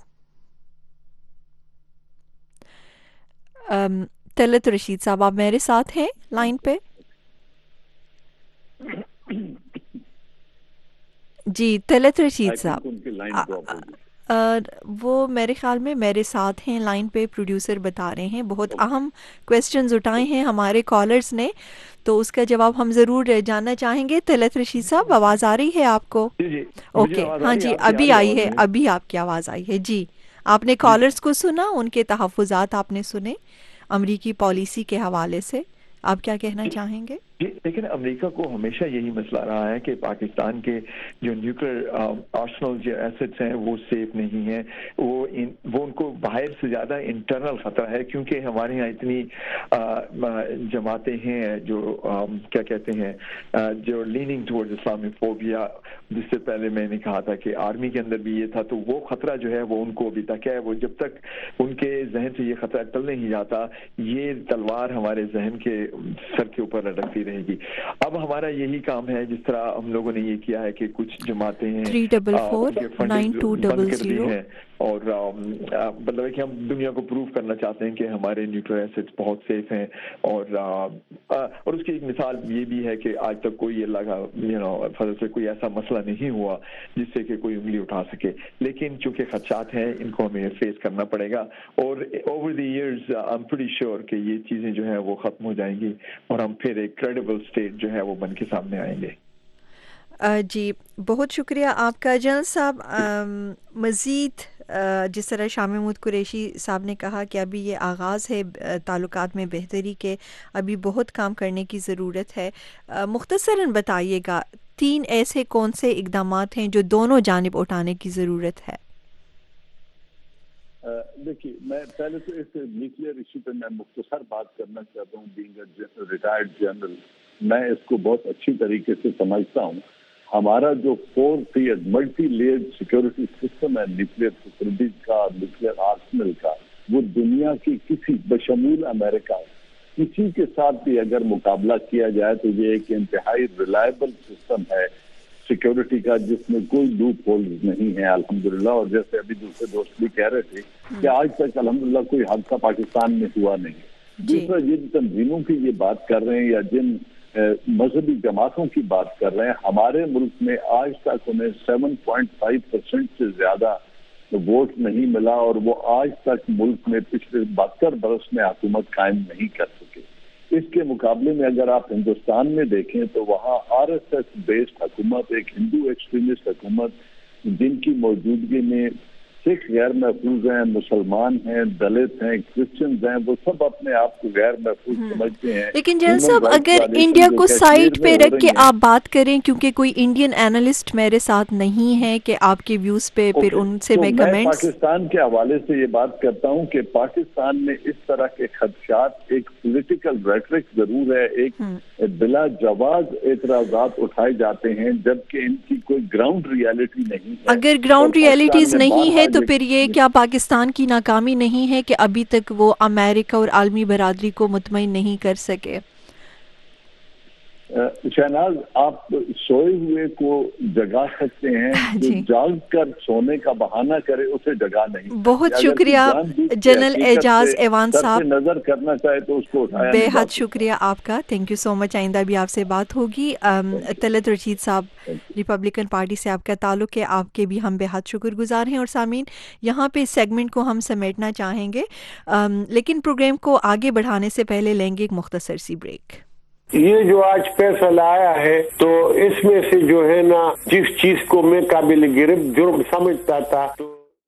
Speaker 1: طلعت رشید صاحب آپ میرے ساتھ ہیں لائن پہ؟ جی طلعت رشید
Speaker 6: I think
Speaker 1: صاحब
Speaker 6: उनकी लाइन
Speaker 1: आ-
Speaker 6: ड्रॉप होगी.
Speaker 1: आ, वो मेरे ख्याल में मेरे साथ हैं लाइन पे, प्रोड्यूसर बता रहे हैं बहुत अहम क्वेश्चंस उठाए हैं हमारे कॉलर्स ने, तो उसका जवाब हम ज़रूर जानना चाहेंगे। तलत रशीद साहब आवाज़ आ रही है आपको?
Speaker 5: जी जी मुझे
Speaker 1: ओके,
Speaker 5: आवाज़ आ
Speaker 1: हाँ
Speaker 5: रही है,
Speaker 1: जी
Speaker 5: आपकी
Speaker 1: अभी
Speaker 5: आ
Speaker 1: आई
Speaker 5: रही
Speaker 1: है,
Speaker 5: आवाज़ मुझे?
Speaker 1: अभी आपकी आवाज़ आई है जी। आपने कॉलर्स को सुना, उनके तहफ़्फ़ुज़ात आपने सुने अमरीकी पॉलिसी के हवाले से, आप क्या कहना चाहेंगे?
Speaker 5: जी लेकिन अमेरिका को हमेशा यही मसला रहा है कि पाकिस्तान के जो न्यूक्लियर आर्सनल जो एसेट्स हैं वो सेफ नहीं है, वो इन वो उनको बाहर से ज़्यादा इंटरनल ख़तरा है, क्योंकि हमारे यहाँ इतनी जमातें हैं जो आ, क्या कहते हैं आ, जो लीनिंग टुवर्ड्स इस्लामिफोबिया, जिससे पहले मैंने कहा था कि आर्मी के अंदर भी ये था, तो वो ख़तरा जो है वो उनको अभी तक है। वो जब तक उनके जहन से ये ख़तरा टल नहीं जाता, ये तलवार हमारे जहन के सर के ऊपर लटकती रहेगी। अब हमारा यही काम है, जिस तरह हम लोगों ने ये किया है कि कुछ जमातें हैं
Speaker 1: three double four nine two double zero
Speaker 5: हैं, और मतलब है कि हम दुनिया को प्रूव करना चाहते हैं कि हमारे न्यूक्लियर एसेट्स बहुत सेफ हैं, और आ, आ, और उसकी एक मिसाल ये भी है कि आज तक कोई अल्लाह का यू नो फजल से कोई ऐसा मसला नहीं हुआ जिससे कि कोई उंगली उठा सके, लेकिन चूंकि खदशात हैं इनको हमें फेस करना पड़ेगा, और over the years I am pretty sure कि ये चीज़ें जो है वो ख़त्म हो जाएंगी और हम फिर एक क्रेडिबल स्टेट जो है वो बन के सामने आएंगे।
Speaker 1: जी बहुत शुक्रिया आपका जनरल साहब। मज़ीद जिस तरह शाह महमूद कुरैशी साहब ने कहा कि अभी ये आगाज़ है ताल्लुकात में बेहतरी के, अभी बहुत काम करने की ज़रूरत है, मुख्तसरन बताइएगा तीन ऐसे कौन से इक़दामात हैं जो दोनों जानिब उठाने की ज़रूरत है?
Speaker 6: देखिए मैं पहले तो इस न्यूक्लियर इशू पे मैं मुख्तसर बात करना चाहता हूँ। बीइंग अ रिटायर्ड जनरल मैं इसको बहुत अच्छी तरीके से समझता हूँ। हमारा जो four tier multi layered security system है न्यूक्लियर फैसिलिटीज का, न्यूक्लियर आर्सनल का, वो दुनिया की किसी बशमूल अमेरिका किसी के साथ भी अगर मुकाबला किया जाए तो ये एक इंतहाई रिलायबल सिस्टम है सिक्योरिटी का, जिसमें कोई लूप होल्स नहीं है अल्हम्दुलिल्लाह। और जैसे अभी दूसरे दोस्त भी कह रहे थे कि आज तक अल्हम्दुलिल्लाह कोई हादसा पाकिस्तान में हुआ नहीं। दूसरा जिन तंजीमों की ये बात कर रहे हैं या जिन मजहबी जमातों की बात कर रहे हैं, हमारे मुल्क में आज तक उन्हें सात पॉइंट पाँच परसेंट से ज्यादा वोट नहीं मिला, और वो आज तक मुल्क में पिछले बहत्तर बरस में हुकूमत कायम नहीं कर सके। इसके मुकाबले में अगर आप हिंदुस्तान में देखें तो वहाँ आर एस एस बेस्ड हुकूमत, एक हिंदू एक्सट्रीमिस्ट हुकूमत, जिनकी मौजूदगी में सिख गैर महफूज हैं, मुसलमान हैं, दलित हैं, क्रिश्चियंस हैं, वो सब अपने आप को गैर महफूज समझते हैं।
Speaker 1: लेकिन जनरल साहब अगर इंडिया को साइड पे रख के आप बात करें, क्योंकि कोई इंडियन एनालिस्ट मेरे साथ नहीं है कि आपके व्यूज पे फिर उनसे मैं कमेंट्स
Speaker 6: पाकिस्तान के हवाले से ये बात करता हूँ कि पाकिस्तान में इस तरह के खदशात, एक पॉलिटिकल रेटरिक जरूर है, एक बिला जवाब एतराजात उठाए जाते हैं, जबकि इनकी कोई ग्राउंड रियलिटी नहीं है।
Speaker 1: अगर ग्राउंड रियलिटीज नहीं है तो फिर ये क्या पाकिस्तान की नाकामी नहीं है कि अभी तक वो अमेरिका और आलमी बरादरी को मुतमईन नहीं कर सके?
Speaker 6: शहनाज आप सोए हुए को जगा सकते हैं, जो जाग कर सोने का बहाना करे उसे जगा नहीं।
Speaker 1: बहुत शुक्रिया जनरल एजाज एवान साहब,
Speaker 6: नजर करना चाहे तो उसको उठाया।
Speaker 1: बेहद शुक्रिया आपका, थैंक यू सो मच। आइंदा भी आपसे बात होगी। तलत रशीद साहब रिपब्लिकन पार्टी से आपका ताल्लुक है, आपके भी हम बेहद शुक्रगुजार हैं। और सामीन यहाँ पे इस सेगमेंट को हम समेटना चाहेंगे, लेकिन प्रोग्राम को आगे बढ़ाने से पहले लेंगे एक मुख्तसर सी ब्रेक।
Speaker 10: ये जो आज फैसला आया है तो इसमें से जो है ना जिस चीज को मैं काबिल गिरफ्त जुर्म समझता था तो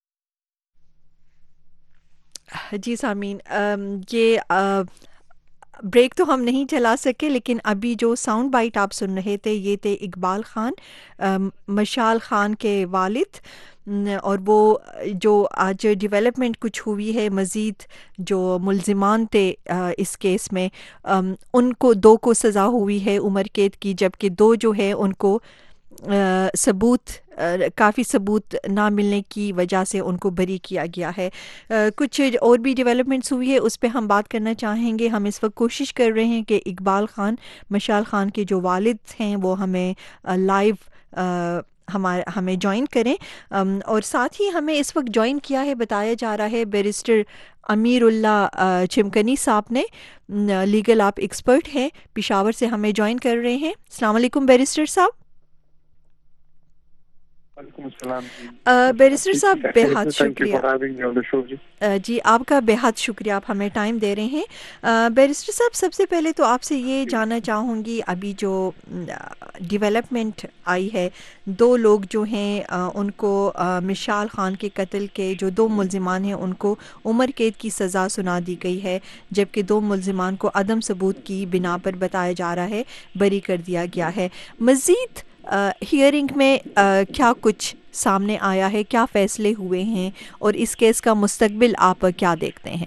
Speaker 1: जी सामीन ये आ, ब्रेक तो हम नहीं चला सके, लेकिन अभी जो साउंड बाइट आप सुन रहे थे ये थे इकबाल खान मशाल खान के वालिद, और वो जो आज डेवलपमेंट कुछ हुई है, मज़ीद जो मुलजिमान थे इस केस में उनको दो को सज़ा हुई है उम्र कैद की, जबकि दो जो है उनको सबूत काफ़ी सबूत ना मिलने की वजह से उनको बरी किया गया है। आ, कुछ और भी डेवलपमेंट्स हुई है उस पर हम बात करना चाहेंगे। हम इस वक्त कोशिश कर रहे हैं कि इकबाल खान मशाल खान के जो वालिद हैं वो हमें लाइव हमारे हमें ज्वाइन करें, और साथ ही हमें इस वक्त ज्वाइन किया है बताया जा रहा है बैरिस्टर अमीरुल्लाह चिमकनी साहब ने, लीगल आप एक्सपर्ट हैं, पेशावर से हमें ज्वाइन कर रहे हैं। अस्सलाम वालेकुम बैरिस्टर साहब।
Speaker 5: وعلیکم السلام
Speaker 1: بیرسٹر صاحب بہت شکریہ جی آپ کا بہت شکریہ آپ ہمیں ٹائم دے رہے ہیں. بیرسٹر صاحب سب سے پہلے تو آپ سے یہ جاننا چاہوں گی ابھی جو ڈیولپمنٹ آئی ہے دو لوگ جو ہیں ان کو مشال خان کے قتل کے جو دو ملزمان ہیں ان کو عمر قید کی سزا سنا دی گئی ہے جبکہ دو ملزمان کو عدم ثبوت کی بنا پر بتایا جا رہا ہے بری کر دیا گیا ہے. مزید ہیئرنگ میں کیا کچھ سامنے آیا ہے کیا فیصلے ہوئے ہیں اور اس کیس کا مستقبل آپ کیا دیکھتے ہیں؟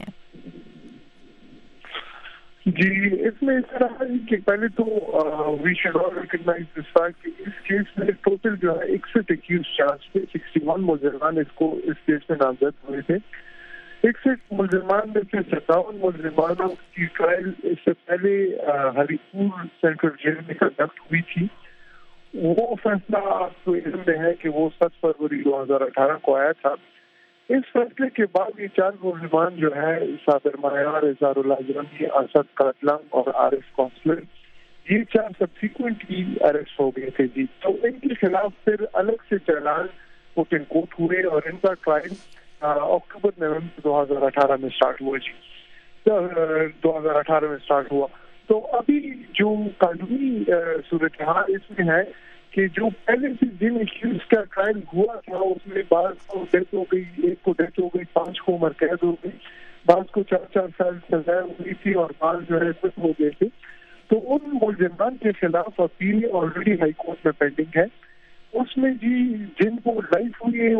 Speaker 11: جی اس میں اس طرح ہے کہ پہلے تو we should all recognise this fact کہ اس کیس میں ٹوٹل جو ہے اکسٹھ ایکیوز چارج پہ سکسٹی ون ملزمان اس کو اس کیس میں نامزد ہوئے تھے. اکسٹھ ملزمان میں سے ستاون ملزمانوں کی ٹرائل اس سے پہلے ہری پور سینٹرل جیل میں کنڈکٹ ہوئی تھی. وہ فیصلہ آپ کو علم میں ہے کہ وہ سات فروری دو ہزار اٹھارہ کو آیا تھا. اس فیصلے کے بعد یہ چار ملزمان جو ہے صابر معیار، اظہار اللہ اجرمی، اسد قاتلان اور عارف کونسلر یہ چار سبسیکوینٹلی اریسٹ ہو گئے تھے. جی تو ان کے خلاف پھر الگ سے چالان کوٹ اینڈ کوٹ ہوئے اور ان کا ٹرائل اکتوبر نومبر دو ہزار اٹھارہ میں اسٹارٹ ہوا. جی دو ہزار اٹھارہ میں اسٹارٹ ہوا. تو ابھی جو قانونی صورتحال اس میں ہے کہ جو پہلے سے جن ایکیوز کا ٹرائل ہوا تھا اس میں بعض کو ڈیتھ ہو گئی، ایک کو ڈیتھ ہو گئی، پانچ کو عمر قید ہو گئی، بعض کو چار چار سال سزا ہوئی تھی اور بعض جو ہے خود ہو گئے تھے. تو ان ملزمان کے خلاف اپیل آلریڈی ہائی کورٹ میں پینڈنگ ہے. اس میں جی جن کو لائف ہوئی ہے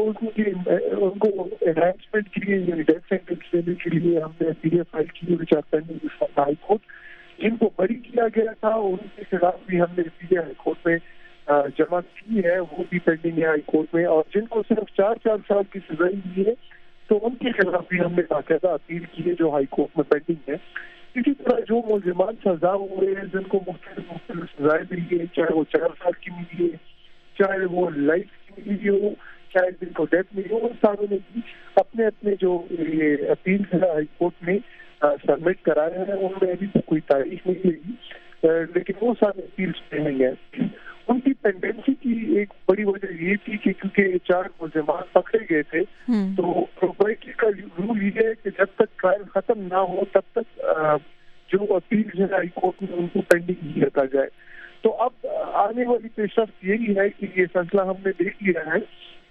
Speaker 11: ان کو انہینسمنٹ کے لیے یعنی ڈیتھ سینٹنس دینے کے لیے ہم نے اپیل فائل کی which are pending high court. جن کو بری کیا گیا تھا ان کے خلاف بھی ہم نے اپیل ہائی کورٹ میں جمع کی ہے، وہ بھی پینڈنگ ہے ہائی کورٹ میں. اور جن کو صرف چار چار سال کی سزا ملی ہے تو ان کے خلاف بھی ہم نے باقاعدہ اپیل کی ہے جو ہائی کورٹ میں پینڈنگ ہے. اسی طرح جو ملزمان سزا ہوئے ہیں جن کو مختلف مختلف سزائیں ملی ہے، چاہے وہ چار سال کی ملی ہے، چاہے وہ لائف کی ملی ہو، چاہے جن کو ڈیتھ ملی ہو، ان ساروں نے بھی اپنے اپنے جو یہ اپیل ہے ہائی کورٹ میں سبمٹ کرائے ہیں. ان میں ابھی تک کوئی تاریخ نہیں لگی لیکن وہ سارے اپیلس پینڈنگ ہیں. ان کی پینڈنسی کی ایک بڑی وجہ یہ تھی کہ کیونکہ چار ملزمان پکڑے گئے تھے تو پروپرٹی کا رول یہ ہے کہ جب تک ٹرائل ختم نہ ہو تب تک جو اپیل ہے ہائی کورٹ میں ان کو پینڈنگ ہی رکھا جائے. تو اب آنے والی پیش رفت یہی ہے کہ یہ فیصلہ ہم نے دیکھ لیا ہے.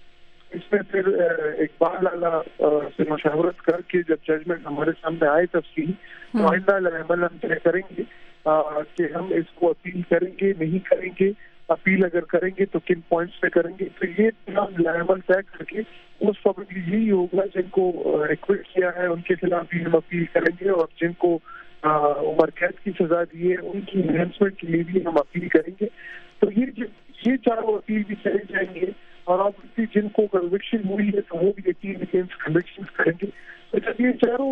Speaker 11: اس میں پھر اقبال اعلیٰ سے مشاورت کر کے جب ججمنٹ ہمارے سامنے آئے تفصیل تو آئندہ عمل ہم طے کریں گے کہ ہم اس کو اپیل کریں گے نہیں کریں گے. اپیل اگر کریں گے تو کن پوائنٹس پہ کریں گے. تو یہ ہم عمل طے کر کے موسٹ پروبیبلی یہی ہوگا جن کو ایکوٹ کیا ہے ان کے خلاف بھی ہم اپیل کریں گے اور جن کو عمر قید کی سزا دی ہے ان کی انہینسمنٹ کے لیے بھی ہم اپیل کریں گے. تو یہ یہ چاروں اپیل بھی چلے جائیں گے اور آپ جن کو کنوکشن ہوئی ہے تو وہ بھی اپیل اگینسٹ کنوکشن کریں گے. تو جب یہ چاروں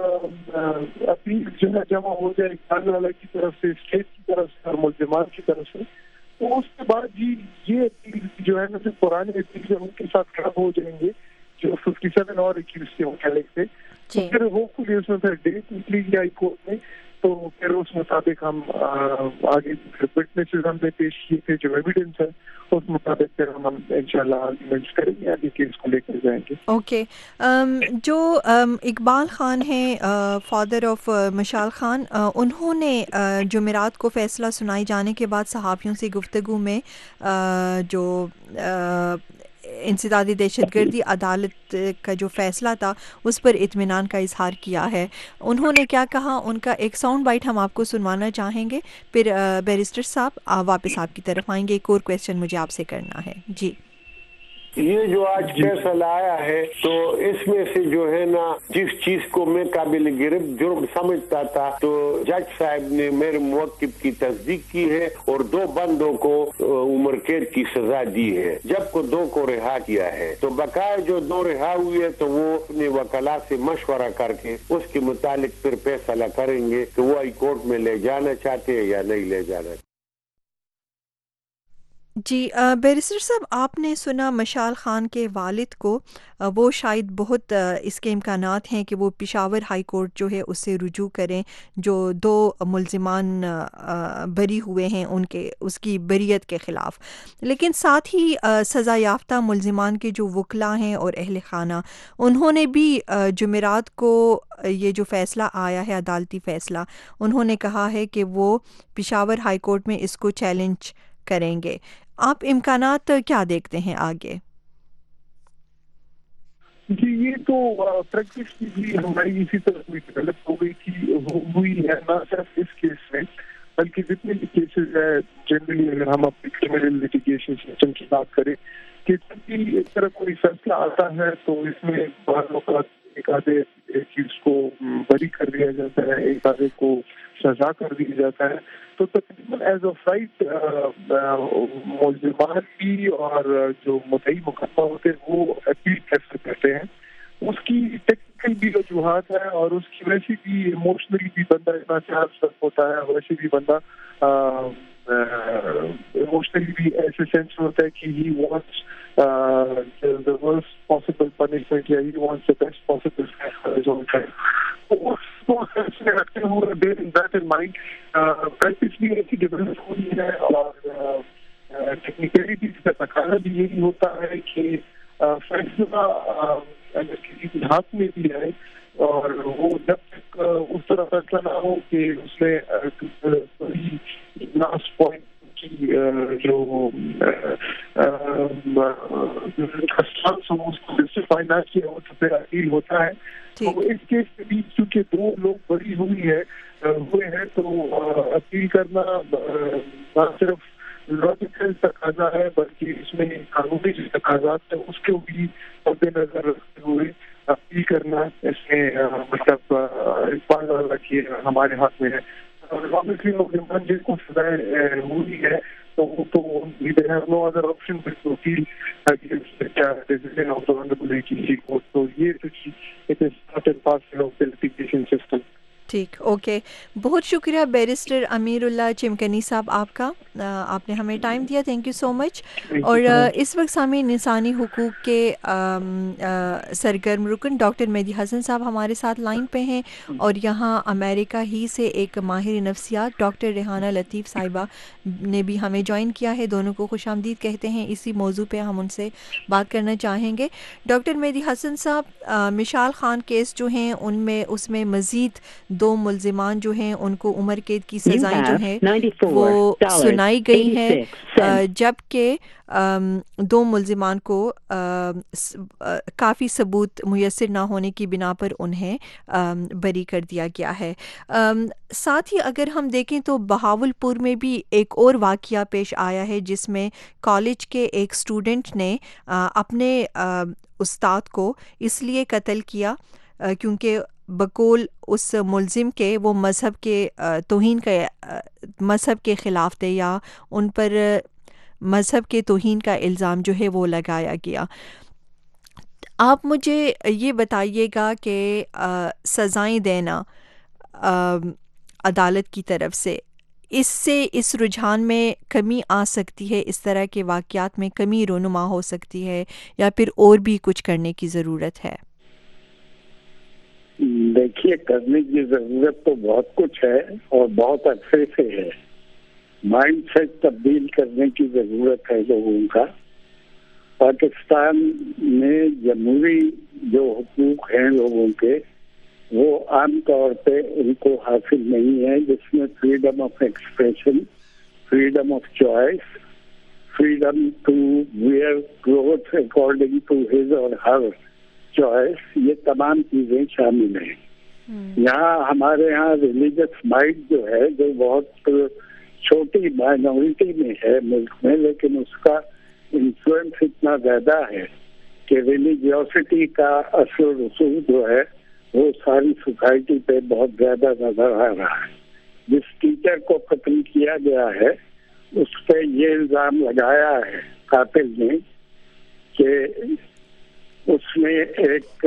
Speaker 11: اپیل جو ہے جمع ہو جائے اقبال والا کی طرف سے، اسٹیٹ کی طرف سے اور ملزمان کی طرف سے، تو اس کے بعد جی یہ اپیل جو ہے نا صرف پرانے اپیل سے ان کے ساتھ کھڑا ہو جائیں گے جو ففٹی سیون اور اکیس کے متعلق تھے. تو پھر ہوپ فلی اس میں پھر ڈیٹ نکلی گئی ہائی کورٹ میں تو پھر اس مطابق ہم آگے وٹنسز ہم نے پیش کیے تھے جو ایویڈنس ہے اس مطابق پھر ہم انشاءاللہ آرگومنٹس کریں گے، آگے کیس کو لے کر جائیں گے.
Speaker 1: اوکے جو اقبال خان ہیں فادر آف مشال خان، انہوں نے جمعرات کو فیصلہ سنائے جانے کے بعد صحافیوں سے گفتگو میں جو انسدادی دہشت گردی عدالت کا جو فیصلہ تھا اس پر اطمینان کا اظہار کیا ہے. انہوں نے کیا کہا ان کا ایک ساؤنڈ بائٹ ہم آپ کو سنوانا چاہیں گے، پھر بیرسٹر صاحب واپس آپ کی طرف آئیں گے. ایک اور کویسچن مجھے آپ سے کرنا ہے. جی
Speaker 10: یہ جو آج فیصلہ آیا ہے تو اس میں سے جو ہے نا جس چیز کو میں قابل گرفت جرم سمجھتا تھا تو جج صاحب نے میرے موقف کی تصدیق کی ہے اور دو بندوں کو عمر قید کی سزا دی ہے جبکہ دو کو رہا کیا ہے. تو بقایا جو دو رہا ہوئے تو وہ اپنے وکلا سے مشورہ کر کے اس کے متعلق پھر فیصلہ کریں گے کہ وہ ہائی کورٹ میں لے جانا چاہتے ہیں یا نہیں لے جانا.
Speaker 1: جی بیرسٹر صاحب، آپ نے سنا مشال خان کے والد کو، وہ شاید بہت اس کے امکانات ہیں کہ وہ پشاور ہائی کورٹ جو ہے اس سے رجوع کریں، جو دو ملزمان بری ہوئے ہیں ان کے اس کی بریت کے خلاف، لیکن ساتھ ہی سزا یافتہ ملزمان کے جو وکلاء ہیں اور اہل خانہ، انہوں نے بھی جمعرات کو یہ جو فیصلہ آیا ہے عدالتی فیصلہ، انہوں نے کہا ہے کہ وہ پشاور ہائی کورٹ میں اس کو چیلنج کریں گے۔ آپ امکانات کیا دیکھتے ہیں آگے؟
Speaker 11: جی یہ تو پریکٹس بھی ہماری اسی طرح ہوئی ڈیولپ ہو گئی تھی، ہوئی ہے نہ صرف اس کیس میں بلکہ جتنے بھی کیسز ہیں جنرلی، اگر ہم اپنے کرمنل لیٹیگیشن سسٹم کی بات کریں کہ جب بھی اس طرح کوئی فیصلہ آتا ہے تو اس میں بعض اوقات ایک آدھے چیز کو بری کر دیا جاتا ہے، ایک آدھے کو سزا کر دیا جاتا ہے، تو تقریباً ایز آف رائٹ ملزمان بھی اور جو مدعی مقدمہ ہوتے ہیں وہ اپیل کر کرتے ہیں۔ اس کی ٹیکنیکل بھی وجوہات ہے اور اس کی ویسے بھی ایموشنلی بھی بندہ اتنا چارج ہوتا ہے، ویسے بھی بندہ ایموشنلی بھی ایسے سینس ہوتا ہے کہ he wants the worst possible punishment یا he wants the best possible for his own child. تو اس میں رکھتے ہوئے bearing that in mind practice بھی ایسی ڈیولپ ہوئی ہے اور ٹیکنیکلٹیز کا تقاضا بھی یہی ہوتا ہے کہ فیصلہ اگر کسی کے ہاتھ میں بھی ہے اور وہ جب تک اس طرح فیصلہ نہ ہو کہ اس میں کوئی لاسٹ پوائنٹ کی جو اس کو جسٹیفائی نہ کیا ہو تو پھر اپیل ہوتا ہے۔ تو اس کیس میں بھی چونکہ دو لوگ بری ہوئی ہے ہوئے ہیں تو اپیل کرنا نہ صرف لاجیکل تقاضا ہے بلکہ اس میں قانونی جو تقاضات ہیں اس کو بھی مد نظر رکھتے ہوئے اپیل کرنا اس میں مطلب اقبال والا کہ ہمارے ہاتھ میں ہے۔ اور obviously ملزمان جن کو سزائیں ہوئی ہے تو وہ تو they have no other option but to appeal against the decision of the honorable A G C court. تو یہ تو it is part and parcel of the litigation system.
Speaker 1: ٹھیک، اوکے، بہت شکریہ بیرسٹر امیر اللہ چمکنی صاحب آپ کا، آپ نے ہمیں ٹائم دیا، تھینک یو سو مچ۔ اور اس وقت سامعین انسانی حقوق کے سرگرم رکن ڈاکٹر مہدی حسن صاحب ہمارے ساتھ لائن پہ ہیں، اور یہاں امریکہ ہی سے ایک ماہر نفسیات ڈاکٹر ریحانہ لطیف صاحبہ نے بھی ہمیں جوائن کیا ہے، دونوں کو خوش آمدید کہتے ہیں۔ اسی موضوع پہ ہم ان سے بات کرنا چاہیں گے۔ ڈاکٹر مہدی حسن صاحب، مشال خان کیس جو ہیں ان میں اس میں مزید دو ملزمان جو ہیں ان کو عمر قید کی سزائیں جو ہیں وہ سنائی گئی ہیں، جبکہ دو ملزمان کو کافی ثبوت میسر نہ ہونے کی بنا پر انہیں بری کر دیا گیا ہے۔ ساتھ ہی اگر ہم دیکھیں تو بہاول پور میں بھی ایک اور واقعہ پیش آیا ہے جس میں کالج کے ایک اسٹوڈنٹ نے اپنے استاد کو اس لیے قتل کیا کیونکہ بقول اس ملزم کے وہ مذہب کے توہین کے مذہب کے خلاف تھے یا ان پر مذہب کے توہین کا الزام جو ہے وہ لگایا گیا۔ آپ مجھے یہ بتائیے گا کہ سزائیں دینا عدالت کی طرف سے، اس سے اس رجحان میں کمی آ سکتی ہے، اس طرح کے واقعات میں کمی رونما ہو سکتی ہے، یا پھر اور بھی کچھ کرنے کی ضرورت ہے؟
Speaker 6: دیکھیے، کرنے کی ضرورت تو بہت کچھ ہے اور بہت عرصے سے ہے۔ مائنڈ سیٹ تبدیل کرنے کی ضرورت ہے لوگوں کا۔ پاکستان میں جمہوری جو حقوق ہیں لوگوں کے وہ عام طور پہ ان کو حاصل نہیں ہے، جس میں freedom of expression, freedom of choice, freedom to wear clothes according to his اور ہر چوائس، یہ تمام چیزیں شامل ہیں۔ یہاں ہمارے یہاں ریلیجس مائنڈ جو ہے جو بہت چھوٹی مائنورٹی میں ہے ملک میں، لیکن اس کا انفلوئنس اتنا زیادہ ہے کہ ریلیجیوسٹی کا اثر و رسوخ جو ہے وہ ساری سوسائٹی پہ بہت زیادہ نظر آ رہا ہے۔ جس ٹیچر کو قتل کیا گیا ہے اس پہ یہ الزام لگایا ہے قاتل نے کہ اس نے ایک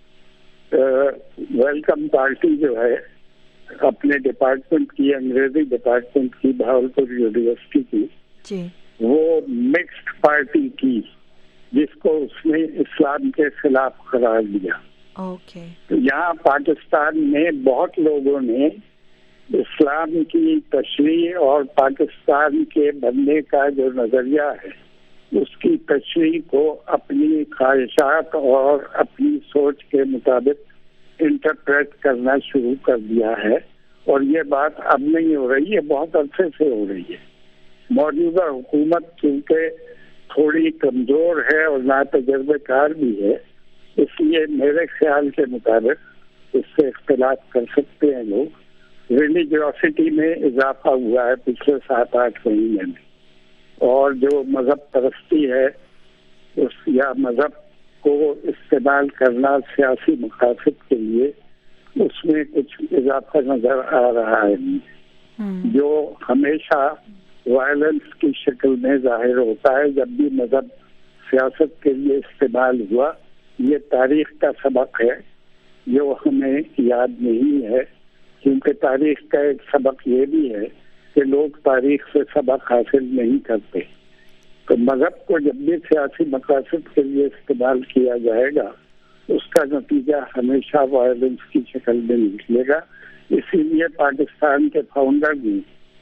Speaker 6: ویلکم پارٹی جو ہے اپنے ڈپارٹمنٹ کی، انگریزی ڈپارٹمنٹ کی، بہاولپور یونیورسٹی کی،
Speaker 12: وہ مکسڈ پارٹی کی جس کو اس نے اسلام کے خلاف قرار دیا.
Speaker 1: اوکے.
Speaker 12: یہاں پاکستان میں بہت لوگوں نے اسلام کی تشریح اور پاکستان کے بننے کا جو نظریہ ہے اس کی تشریح کو اپنی خواہشات اور اپنی سوچ کے مطابق انٹرپریٹ کرنا شروع کر دیا ہے، اور یہ بات اب نہیں ہو رہی ہے، بہت عرصے سے ہو رہی ہے. موجودہ حکومت چونکہ تھوڑی کمزور ہے اور نا تجربہ کار بھی ہے، اس لیے میرے خیال کے مطابق اس سے اختلاف کر سکتے ہیں لوگ. ریلیجیوسٹی میں اضافہ ہوا ہے پچھلے سات آٹھ مہینے میں، اور جو مذہب پرستی ہے اس یا مذہب کو استعمال کرنا سیاسی مقاصد کے لیے، اس میں کچھ اضافہ نظر آ رہا ہے جو ہمیشہ وائلنس کی شکل میں ظاہر ہوتا ہے جب بھی مذہب سیاست کے لیے استعمال ہوا. یہ تاریخ کا سبق ہے جو ہمیں یاد نہیں ہے، کیونکہ تاریخ کا ایک سبق یہ بھی ہے کہ لوگ تاریخ سے سبق حاصل نہیں کرتے. تو مذہب کو جب بھی سیاسی مقاصد کے لیے استعمال کیا جائے گا اس کا نتیجہ ہمیشہ وائلنس کی شکل میں نکلے گا. اسی لیے پاکستان کے فاؤنڈر نے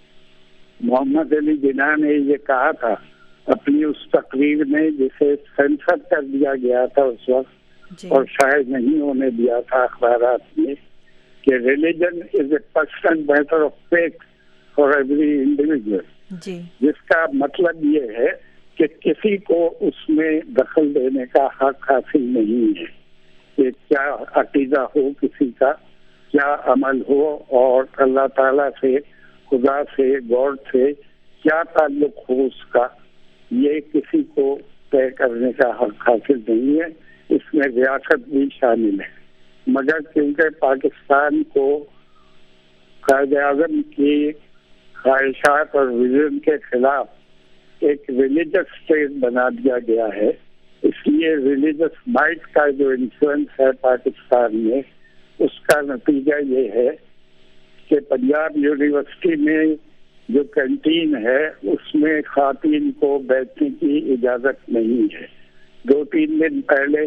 Speaker 12: محمد علی جناح نے یہ کہا تھا اپنی اس تقریر میں جسے سینسر کر دیا گیا تھا اس وقت جی. اور شاید نہیں ہونے دیا تھا اخبارات میں، کہ religion is a personal matter of faith for every individual, جس کا مطلب یہ ہے کہ کسی کو اس میں دخل دینے کا حق حاصل نہیں ہے کہ کیا عقیدہ ہو کسی کا، کیا عمل ہو، اور اللہ تعالیٰ سے، خدا سے، گاڈ سے کیا تعلق ہو اس کا، یہ کسی کو طے کرنے کا حق حاصل نہیں ہے. اس میں ریاست بھی شامل ہے. مگر کیونکہ پاکستان کو قائد اعظم کی خواہشات اور ویژن کے خلاف ایک ریلیجس اسٹیٹ بنا دیا گیا ہے، اس لیے ریلیجس مائٹ کا جو انفلوئنس ہے پاکستان میں، اس کا نتیجہ یہ ہے کہ پنجاب یونیورسٹی میں جو کینٹین ہے اس میں خواتین کو بیٹھنے کی اجازت نہیں ہے. دو تین دن پہلے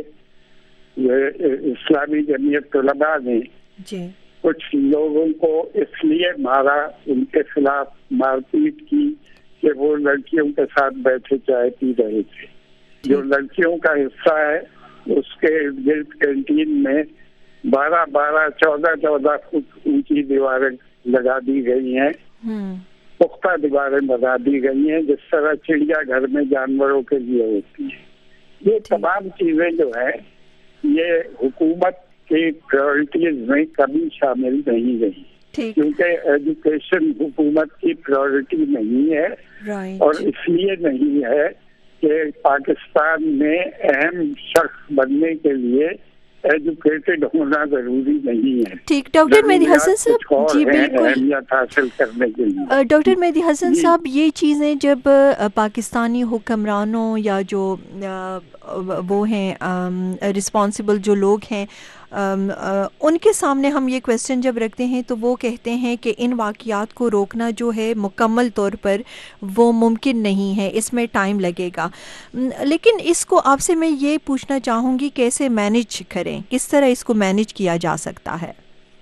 Speaker 12: اسلامی جمعیت طلباء نے
Speaker 1: جی.
Speaker 12: کچھ لوگوں کو اس لیے مارا، ان کے خلاف مار پیٹ کی کہ وہ لڑکیوں کے ساتھ بیٹھے چائے پی رہے تھے. جو لڑکیوں کا حصہ ہے اس کے ارد گرد کینٹین میں بارہ بارہ چودہ چودہ فٹ اونچی دیواریں لگا دی گئی ہیں، پختہ دیواریں بنا دی گئی ہیں جس طرح چڑیا گھر میں جانوروں کے لیے ہوتی ہے. یہ تمام چیزیں جو ہیں یہ حکومت کی پرائرٹیز میں کبھی شامل نہیں رہی، کیونکہ ایجوکیشن حکومت کی پرائرٹی نہیں ہے، اور اس لیے نہیں ہے کہ پاکستان میں اہم شخص بننے کے لیے ایجوکیٹڈ ہونا ضروری نہیں ہے.
Speaker 1: ٹھیک. ڈاکٹر مہدی حسن صاحب جی بالکل
Speaker 12: اہمیت حاصل کرنے کے لیے.
Speaker 1: ڈاکٹر مہدی حسن صاحب یہ چیزیں جب پاکستانی حکمرانوں یا جو وہ ہیں رسپانسبل جو لوگ ہیں ان کے سامنے ہم یہ کویسچن جب رکھتے ہیں تو وہ کہتے ہیں کہ ان واقعات کو روکنا جو ہے مکمل طور پر وہ ممکن نہیں ہے، اس میں ٹائم لگے گا. لیکن اس کو آپ سے میں یہ پوچھنا چاہوں گی کیسے مینیج کریں، کس طرح اس کو مینیج کیا جا سکتا ہے؟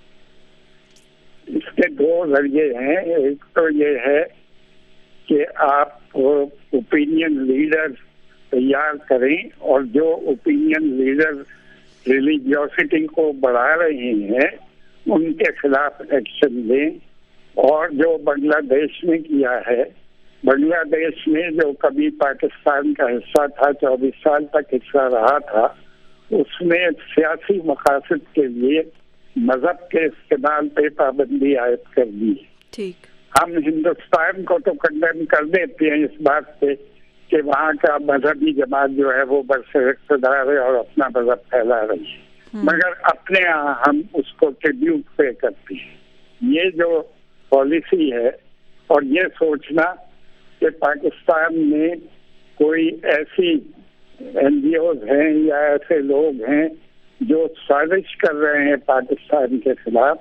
Speaker 12: اس کے دو ذریعے ہیں. ایک تو یہ ہے کہ آپ اوپینین لیڈر تیار کریں، اور جو اوپینین لیڈر ریلیجیوسٹی کو بڑھا رہے ہیں ان کے خلاف ایکشن لیں. اور جو بنگلہ دیش میں کیا ہے، بنگلہ دیش میں جو کبھی پاکستان کا حصہ تھا، چوبیس سال تک حصہ رہا تھا، اس میں سیاسی مقاصد کے لیے مذہب کے استعمال پہ پابندی عائد کر دی.
Speaker 1: ٹھیک.
Speaker 12: ہم ہندوستان کو تو کنڈیم کر دیتے ہیں اس بات پہ کہ وہاں کا مذہبی جماعت جو ہے وہ برسر اقتدار ہے اور اپنا مذہب پھیلا رہی ہے، مگر اپنے یہاں ہم اس کو ٹریبیوٹ پے کرتے ہیں. یہ جو پالیسی ہے، اور یہ سوچنا کہ پاکستان میں کوئی ایسی این جی اوز ہیں یا ایسے لوگ ہیں جو سازش کر رہے ہیں پاکستان کے خلاف،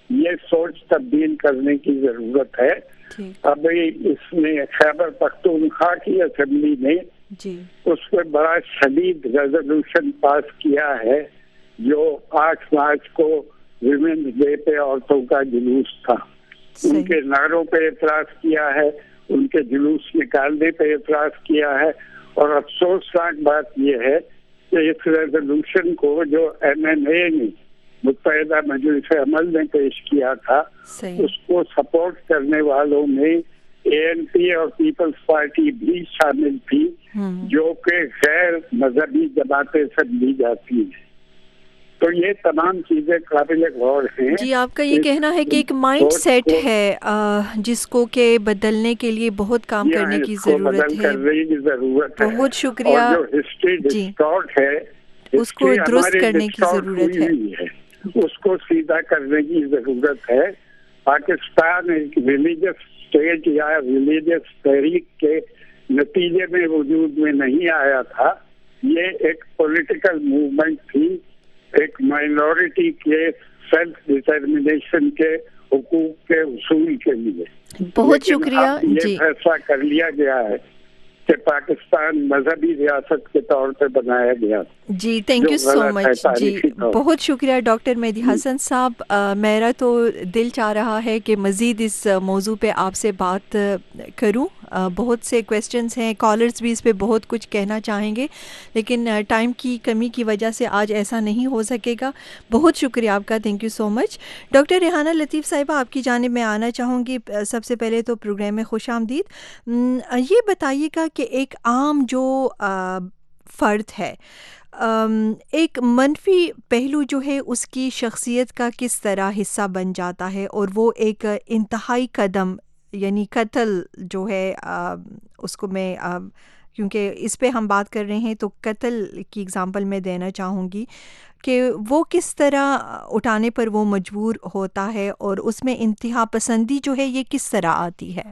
Speaker 12: یہ سوچ تبدیل کرنے کی ضرورت ہے. ابھی اس نے خیبر پختونخوا کی اسمبلی نے اس پہ بڑا شدید ریزولوشن پاس کیا ہے جو آٹھ مارچ کو ویمنس ڈے پہ عورتوں کا جلوس تھا. ان کے نعروں پہ اعتراض کیا ہے, ان کے جلوس نکالنے پہ اعتراض کیا ہے, اور افسوسناک بات یہ ہے کہ اس ریزولوشن کو جو ایم این اے نے متحدہ مجلس عمل نے پیش کیا تھا اس کو سپورٹ کرنے والوں میں اے این پی اور پیپلز پارٹی بھی شامل تھی, جو کہ غیر مذہبی جماعتیں سب لی جاتی ہیں. تو یہ تمام چیزیں قابل غور ہیں.
Speaker 1: جی, آپ کا یہ کہنا ہے کہ ایک مائنڈ سیٹ ہے جس کو کہ بدلنے کے لیے بہت کام کرنے کی ضرورت ہے.
Speaker 12: ضرورت ہے.
Speaker 1: بہت شکریہ.
Speaker 12: جو ہسٹری ڈسٹارٹ ہے
Speaker 1: اس کو درست کرنے کی ضرورت ہے,
Speaker 12: اس کو سیدھا کرنے کی ضرورت ہے. پاکستان ایک ریلیجس اسٹیٹ یا ریلیجس تحریک کے نتیجے میں وجود میں نہیں آیا تھا. یہ ایک پولیٹیکل موومنٹ تھی, ایک مائنورٹی کے سیلف ڈٹرمنیشن کے حقوق کے اصول کے لیے.
Speaker 1: بہت شکریہ.
Speaker 12: یہ فیصلہ کر لیا گیا ہے کہ پاکستان مذہبی ریاست کے طور پہ بنایا گیا.
Speaker 1: جی, تھینک یو سو مچ. جی, بہت شکریہ ڈاکٹر مہدی حسن صاحب. میرا تو دل چاہ رہا ہے کہ مزید اس موضوع پہ آپ سے بات کروں. بہت سے کویسچنز ہیں, کالرز بھی اس پہ بہت کچھ کہنا چاہیں گے, لیکن ٹائم کی کمی کی وجہ سے آج ایسا نہیں ہو سکے گا. بہت شکریہ آپ کا, thank you so much. Doctor Rehana Latif sahiba, آپ کی جانب میں آنا چاہوں گی. سب سے پہلے تو پروگرام میں خوش آمدید. یہ بتائیے گا کہ ایک عام جو فرد ہے, ایک منفی پہلو جو ہے اس کی شخصیت کا کس طرح حصہ بن جاتا ہے, اور وہ ایک انتہائی قدم یعنی قتل جو ہے اس کو میں, کیونکہ اس پہ ہم بات کر رہے ہیں تو قتل کی اگزامپل میں دینا چاہوں گی کہ وہ کس طرح اٹھانے پر وہ مجبور ہوتا ہے, اور اس میں انتہا پسندی جو ہے یہ کس طرح آتی ہے.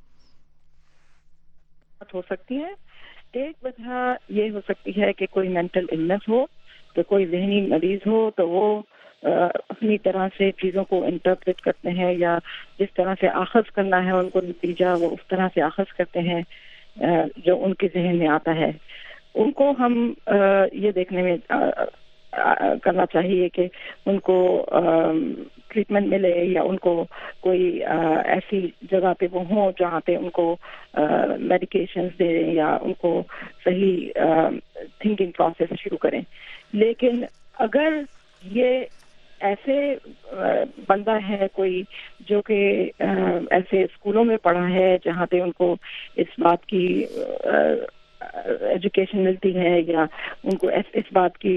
Speaker 13: ہو سکتی ہے. ایک وجہ یہ ہو سکتی ہے کہ کوئی مینٹل النس ہو, تو کوئی ذہنی مریض ہو, تو وہ اپنی طرح سے چیزوں کو انٹرپریٹ کرتے ہیں, یا جس طرح سے آخذ کرنا ہے ان کو نتیجہ وہ اس طرح سے آخذ کرتے ہیں جو ان کے ذہن میں آتا ہے. ان کو ہم یہ دیکھنے میں کرنا چاہیے کہ ان کو ٹریٹمنٹ ملے, یا ان کو کوئی ایسی جگہ پہ وہ ہوں جہاں پہ ان کو میڈیکیشنز دیں, یا ان کو صحیح تھنکنگ پروسیس شروع کریں. لیکن اگر یہ ایسے بندہ ہے کوئی جو کہ ایسے اسکولوں میں پڑھا ہے جہاں پہ ان کو اس بات کی ایجوکیشن ملتی ہے, یا ان کو اس بات کی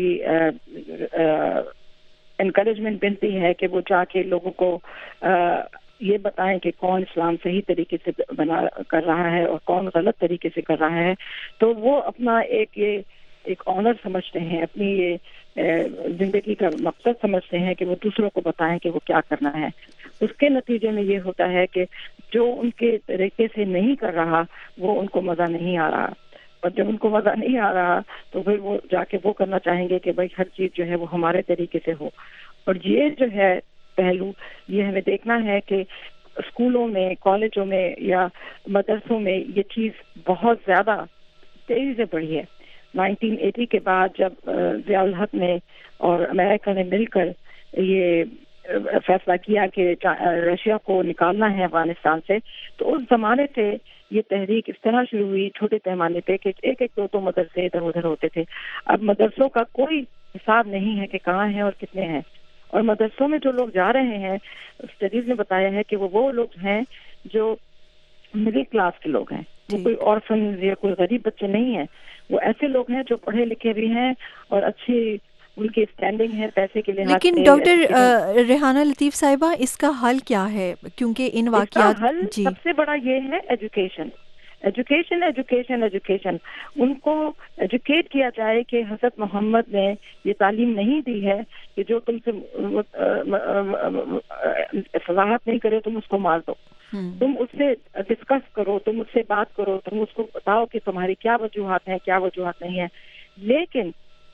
Speaker 13: انکریجمنٹ ملتی ہے کہ وہ جا کے لوگوں کو یہ بتائیں کہ کون اسلام صحیح طریقے سے بنا کر رہا ہے اور کون غلط طریقے سے کر رہا ہے, تو وہ اپنا ایک یہ ایک آنر سمجھتے ہیں, اپنی یہ زندگی کا مقصد سمجھتے ہیں کہ وہ دوسروں کو بتائیں کہ وہ کیا کرنا ہے. اس کے نتیجے میں یہ ہوتا ہے کہ جو ان کے طریقے سے نہیں کر رہا وہ ان کو مزہ نہیں آ رہا, اور جب ان کو مزہ نہیں آ رہا تو پھر وہ جا کے وہ کرنا چاہیں گے کہ بھائی ہر چیز جو ہے وہ ہمارے طریقے سے ہو. اور یہ جو ہے پہلو یہ ہمیں دیکھنا ہے کہ اسکولوں میں, کالجوں میں یا مدرسوں میں یہ چیز بہت زیادہ تیزی سے بڑھی ہے. نائنٹین ایٹی کے بعد جب ضیاء الحق نے اور امریکہ نے مل کر یہ فیصلہ کیا کہ رشیا کو نکالنا ہے افغانستان سے, تو اس زمانے سے یہ تحریک اس طرح شروع ہوئی چھوٹے پیمانے پہ کہ ایک ایک دو دو مدرسے ادھر ادھر ہوتے تھے. اب مدرسوں کا کوئی حساب نہیں ہے کہ کہاں ہیں اور کتنے ہیں, اور مدرسوں میں جو لوگ جا رہے ہیں اسٹڈیز نے بتایا ہے کہ وہ وہ لوگ ہیں جو مڈل کلاس کے لوگ ہیں, وہ کوئی آرفنز یا کوئی غریب بچے نہیں ہیں, وہ ایسے لوگ ہیں جو پڑھے لکھے بھی ہیں اور اچھی ان کی اسٹینڈنگ ہے پیسے کے لحاظ سے.
Speaker 1: لیکن ڈاکٹر ریحانہ لطیف صاحبہ اس کا حل کیا ہے؟ کیونکہ ان واقعات
Speaker 13: حل سب سے بڑا یہ ہے ایجوکیشن ایجوکیشن ایجوکیشن ایجوکیشن ان کو ایجوکیٹ کیا جائے کہ حضرت محمد نے یہ تعلیم نہیں دی ہے کہ جو تم سے وضاحت نہیں کرے تم اس کو مار دو. تم اس سے ڈسکس کرو, تم اس سے بات کرو, تم اس کو بتاؤ کہ تمہاری کیا وجوہات ہیں کیا وجوہات نہیں ہیں, لیکن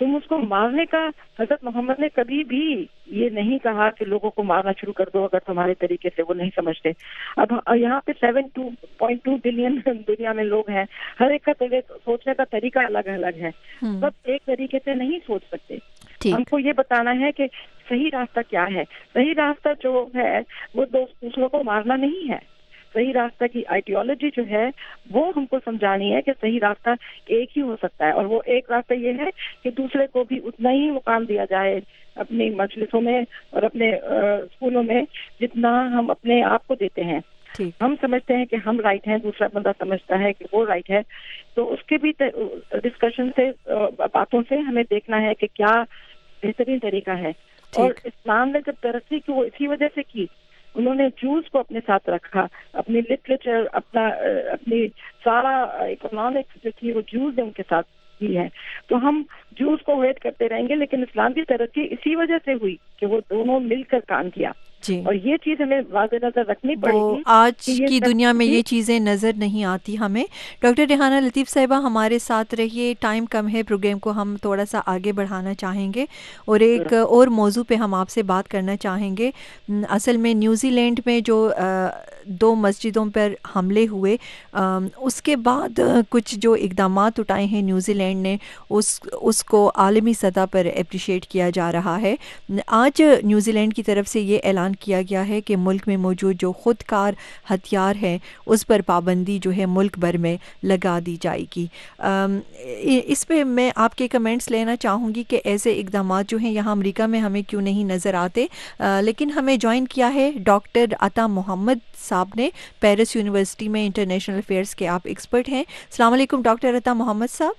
Speaker 13: تم اس کو مارنے کا، حضرت محمد نے کبھی بھی یہ نہیں کہا کہ لوگوں کو مارنا شروع کر دو اگر تمہارے طریقے سے وہ نہیں سمجھتے. اب یہاں پہ seven two point two billion دنیا میں لوگ ہیں، ہر ایک کا سوچنے کا طریقہ الگ الگ ہے، سب ایک طریقے سے نہیں سوچ سکتے. ہم کو یہ بتانا ہے کہ صحیح راستہ کیا ہے. صحیح راستہ جو ہے وہ دوسروں کو مارنا نہیں ہے. صحیح راستہ کی آئیڈیالوجی جو ہے وہ ہم کو سمجھانی ہے کہ صحیح راستہ ایک ہی ہو سکتا ہے، اور وہ ایک راستہ یہ ہے کہ دوسرے کو بھی اتنا ہی مقام دیا جائے اپنی مجلسوں میں اور اپنے اسکولوں میں جتنا ہم اپنے آپ کو دیتے ہیں. ہم سمجھتے ہیں کہ ہم رائٹ ہیں، دوسرا بندہ سمجھتا ہے کہ وہ رائٹ ہے، تو اس کے بھی ڈسکشن سے، باتوں سے ہمیں دیکھنا ہے کہ کیا بہترین طریقہ ہے. اور اسلام نے جب ترقی کی وہ اسی وجہ سے کی، انہوں نے جوز کو اپنے ساتھ رکھا، اپنی لٹریچر، اپنا اپنی سارا اکنامکس جو تھی وہ جوز نے ان کے ساتھ کی ہے. تو ہم جوز کو ویٹ کرتے رہیں گے، لیکن اسلام کی ترقی اسی وجہ سے ہوئی کہ وہ دونوں مل کر کام کیا.
Speaker 1: جی.
Speaker 13: اور یہ چیز ہمیں واضح نظر رکھنی پڑے گی.
Speaker 1: آج کی دنیا میں یہ چیزیں نظر نہیں آتی ہمیں. ڈاکٹر ریحانہ لطیف صاحبہ ہمارے ساتھ رہیے، ٹائم کم ہے، پروگرام کو ہم تھوڑا سا آگے بڑھانا چاہیں گے اور ایک اور موضوع پہ ہم آپ سے بات کرنا چاہیں گے. اصل میں نیوزی لینڈ میں جو دو مسجدوں پر حملے ہوئے، اس کے بعد کچھ جو اقدامات اٹھائے ہیں نیوزی لینڈ نے، اس اس کو عالمی سطح پر اپریشیٹ کیا جا رہا ہے. آج نیوزی لینڈ کی طرف سے یہ اعلان کیا گیا ہے کہ ملک میں موجود جو خود کار ہتھیار ہیں اس پر پابندی جو ہے ملک بھر میں لگا دی جائے گی. اس پہ میں آپ کے کمنٹس لینا چاہوں گی کہ ایسے اقدامات جو ہیں یہاں امریکہ میں ہمیں کیوں نہیں نظر آتے. لیکن ہمیں جوائن کیا ہے ڈاکٹر عطا محمد صاحب نے، پیرس یونیورسٹی میں انٹرنیشنل افیئرس کے آپ ایکسپرٹ ہیں. السلام علیکم ڈاکٹر عطا محمد صاحب.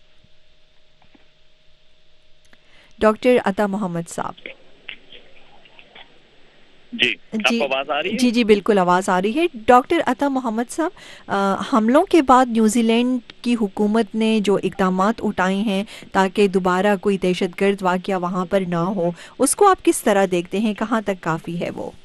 Speaker 1: ڈاکٹر عطا محمد صاحب
Speaker 14: جی جی آواز آ رہی ہے؟
Speaker 1: جی جی بالکل آواز آ رہی ہے. ڈاکٹر عطا محمد صاحب، حملوں کے بعد نیوزی لینڈ کی حکومت نے جو اقدامات اٹھائے ہیں تاکہ دوبارہ کوئی دہشت گرد واقعہ وہاں پر نہ ہو، اس کو آپ کس طرح دیکھتے ہیں؟ کہاں تک کافی ہے وہ؟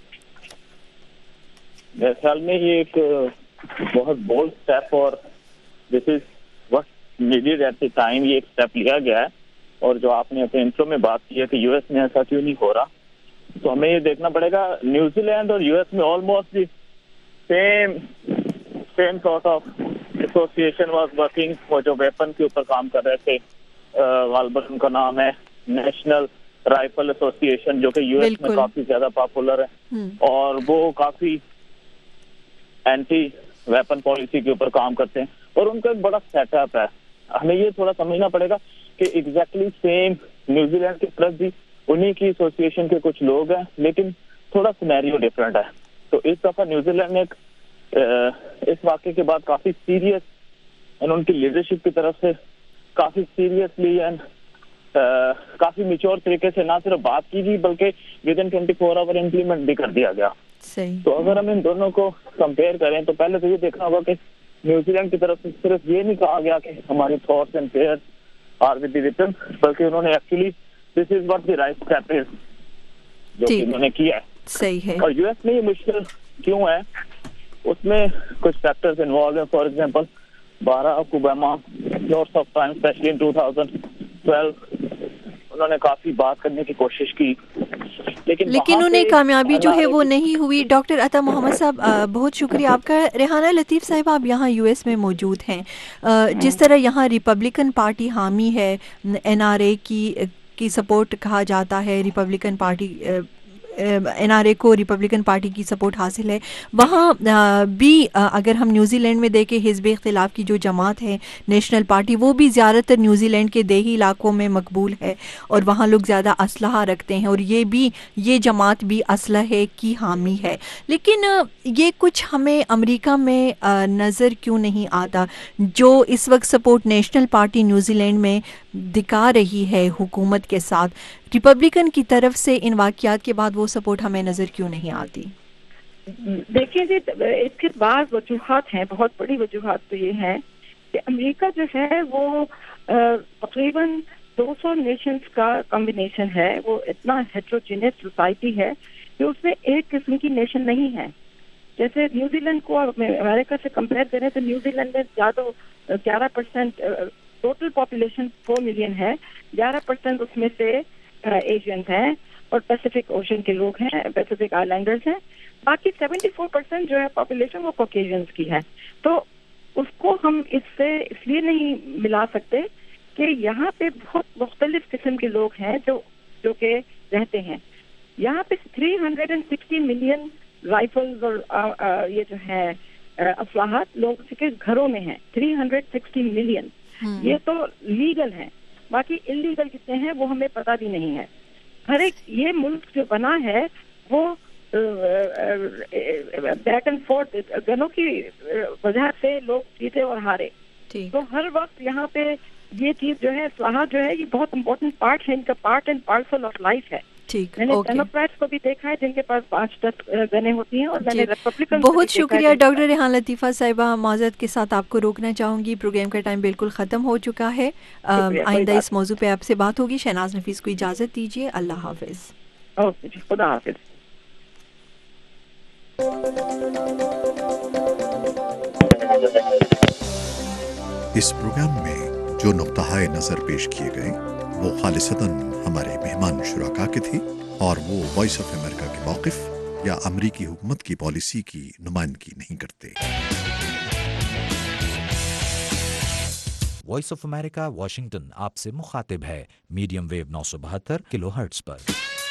Speaker 14: میرے خیال میں یہ ایک بہت بولڈ اسٹیپ اور this is what needed at the time. یہ ایک اسٹیپ لیا گیا ہے، اور جو آپ نے اپنے انٹرو میں بات کی ہے کہ یو ایس میں ایسا کیوں نہیں ہو رہا، تو ہمیں یہ دیکھنا پڑے گا. نیوزی لینڈ اور یو ایس میں almost same same sort of association was working. وہ جو ویپن کے اوپر کام کر رہے تھے، غالباً ان کا نام ہے نیشنل رائفل ایسوسی ایشن، جو کہ یو ایس میں کافی زیادہ پاپولر ہے، اور وہ کافی اینٹی ویپن پالیسی کے اوپر کام کرتے ہیں، اور ان کا ایک بڑا سیٹ اپ ہے. ہمیں یہ تھوڑا سمجھنا پڑے گا کہ ایگزیکٹلی سیم نیوزی لینڈ کی طرف بھی انہی کی ایسوسی ایشن کے کچھ لوگ ہیں، لیکن تھوڑا سینیریو ڈفرینٹ ہے. تو اس دفعہ نیوزی لینڈ نے اس واقعے کے بعد کافی سیریس اینڈ ان کی لیڈرشپ کی طرف سے کافی سیریسلی اینڈ کافی میچور طریقے سے نہ صرف بات کی گئی بلکہ within twenty four hour implement بھی کر دیا گیا. تو اگر ہم ان دونوں کو کمپیئر کریں تو پہلے تو یہ دیکھنا ہوگا کہ نیوزی لینڈ کی طرف سے صرف یہ نہیں کہا گیا کہ ہماری thoughts and prayers are with the victim, بلکہ انہوں نے actually this is what the right step is جو کہ انہوں نے کیا ہے.
Speaker 1: صحیح ہے.
Speaker 14: اور یو ایس میں یہ مشکل کیوں ہے، اس میں کچھ فیکٹرز انوالو ہیں. For example Barack Obama lots of time specially in two thousand twelve انہوں نے کافی بات کرنے کی کوشش کی، لیکن
Speaker 1: لیکن انہیں کامیابی جو ہے وہ نہیں ہوئی. ڈاکٹر عطا محمد صاحب بہت شکریہ آپ کا. ریحانہ لطیف صاحب، آپ یہاں یو ایس میں موجود ہیں، جس طرح یہاں ریپبلکن پارٹی حامی ہے، این آر اے کی کی سپورٹ کہا جاتا ہے، Republican party N R A کو ریپبلکن پارٹی کی سپورٹ حاصل ہے، وہاں بھی اگر ہم نیوزی لینڈ میں دیکھیں حزب اختلاف کی جو جماعت ہے نیشنل پارٹی، وہ بھی زیادہ تر نیوزی لینڈ کے دیہی علاقوں میں مقبول ہے اور وہاں لوگ زیادہ اسلحہ رکھتے ہیں، اور یہ بھی یہ جماعت بھی اسلحے کی حامی ہے. لیکن یہ کچھ ہمیں امریکہ میں نظر کیوں نہیں آتا؟ جو اس وقت support national party New Zealand میں دکھا رہی ہے حکومت کے ساتھ، ریپبلکن کی طرف سے ان واقعات کے بعد وہ سپورٹ ہمیں نظر کیوں نہیں آتی؟
Speaker 13: دیکھیں جی، اس کے بعض وجوہات ہیں، بہت بڑی وجوہات تو یہ ہے کہ امریکہ جو ہے وہ تقریباً دو سو نیشنز کا کمبینیشن ہے. وہ اتنا ہیٹروجینس سوسائٹی ہے کہ اس میں ایک قسم کی نیشن نہیں ہے. جیسے نیوزی لینڈ کو امریکہ سے کمپیئر کریں تو نیوزی لینڈ میں زیادہ گیارہ percent total population four million है, ग्यारह परसेंट उसमें से एशियंस हैं और पैसिफिक ओशन के लोग हैं, पैसिफिक आइलैंडर्स हैं। बाकी सेवेंटी फोर परसेंट जो है पॉपुलेशन वो कॉकेशियंस की है। तो उसको हम इससे इसलिए नहीं मिला सकते कि यहाँ पे बहुत मुख्तलिफ किस्म के लोग हैं जो जो के रहते हैं। यहाँ पे three hundred sixty million rifles और आ, आ, ये जो है अफवाहत लोग के घरों में हैं, थ्री हंड्रेड सिक्सटी मिलियन। ये तो लीगल है, बाकी इलीगल कितने हैं वो हमें पता भी नहीं है। हर एक ये मुल्क जो बना है वो बैक एंड फोर्थ गनों की वजह से लोग जीते और हारे। तो हर वक्त यहाँ पे ये चीज जो है इस्लाहात जो है ये बहुत इम्पोर्टेंट पार्ट है, इनका part and parcel of life है।
Speaker 1: ठीक,
Speaker 13: मैंने
Speaker 1: ओके।
Speaker 13: डेमोक्रेट्स को भी देखा है जिनके पास पांच दस गने होती हैं, और मैंने रिपब्लिकन
Speaker 1: बहुत शुक्रिया डॉक्टर रेहान लतीफ़ा साहिबा। माज़रत के साथ आपको रोकना चाहूँगी, प्रोग्राम का टाइम बिल्कुल ख़त्म हो चुका है। आइंदा इस मौजू पे आपसे बात होगी। शहनाज नफीस को इजाज़त दीजिए, अल्लाह हाफिज़।
Speaker 13: ओके जी, खुदा हाफिज़।
Speaker 15: इस प्रोग्राम में जो नुक्ता नज़र पेश किए गए वो खालिसतन हमारे मेहमान शुराका के थे और वो वॉइस ऑफ अमेरिका के मौक़िफ़ या अमरीकी हुकूमत की पॉलिसी की नुमाइंदगी नहीं करते।
Speaker 16: वॉइस ऑफ अमेरिका वाशिंगटन आपसे मुखातिब है मीडियम वेव नौ सौ बहत्तर किलो हर्ट्ज पर।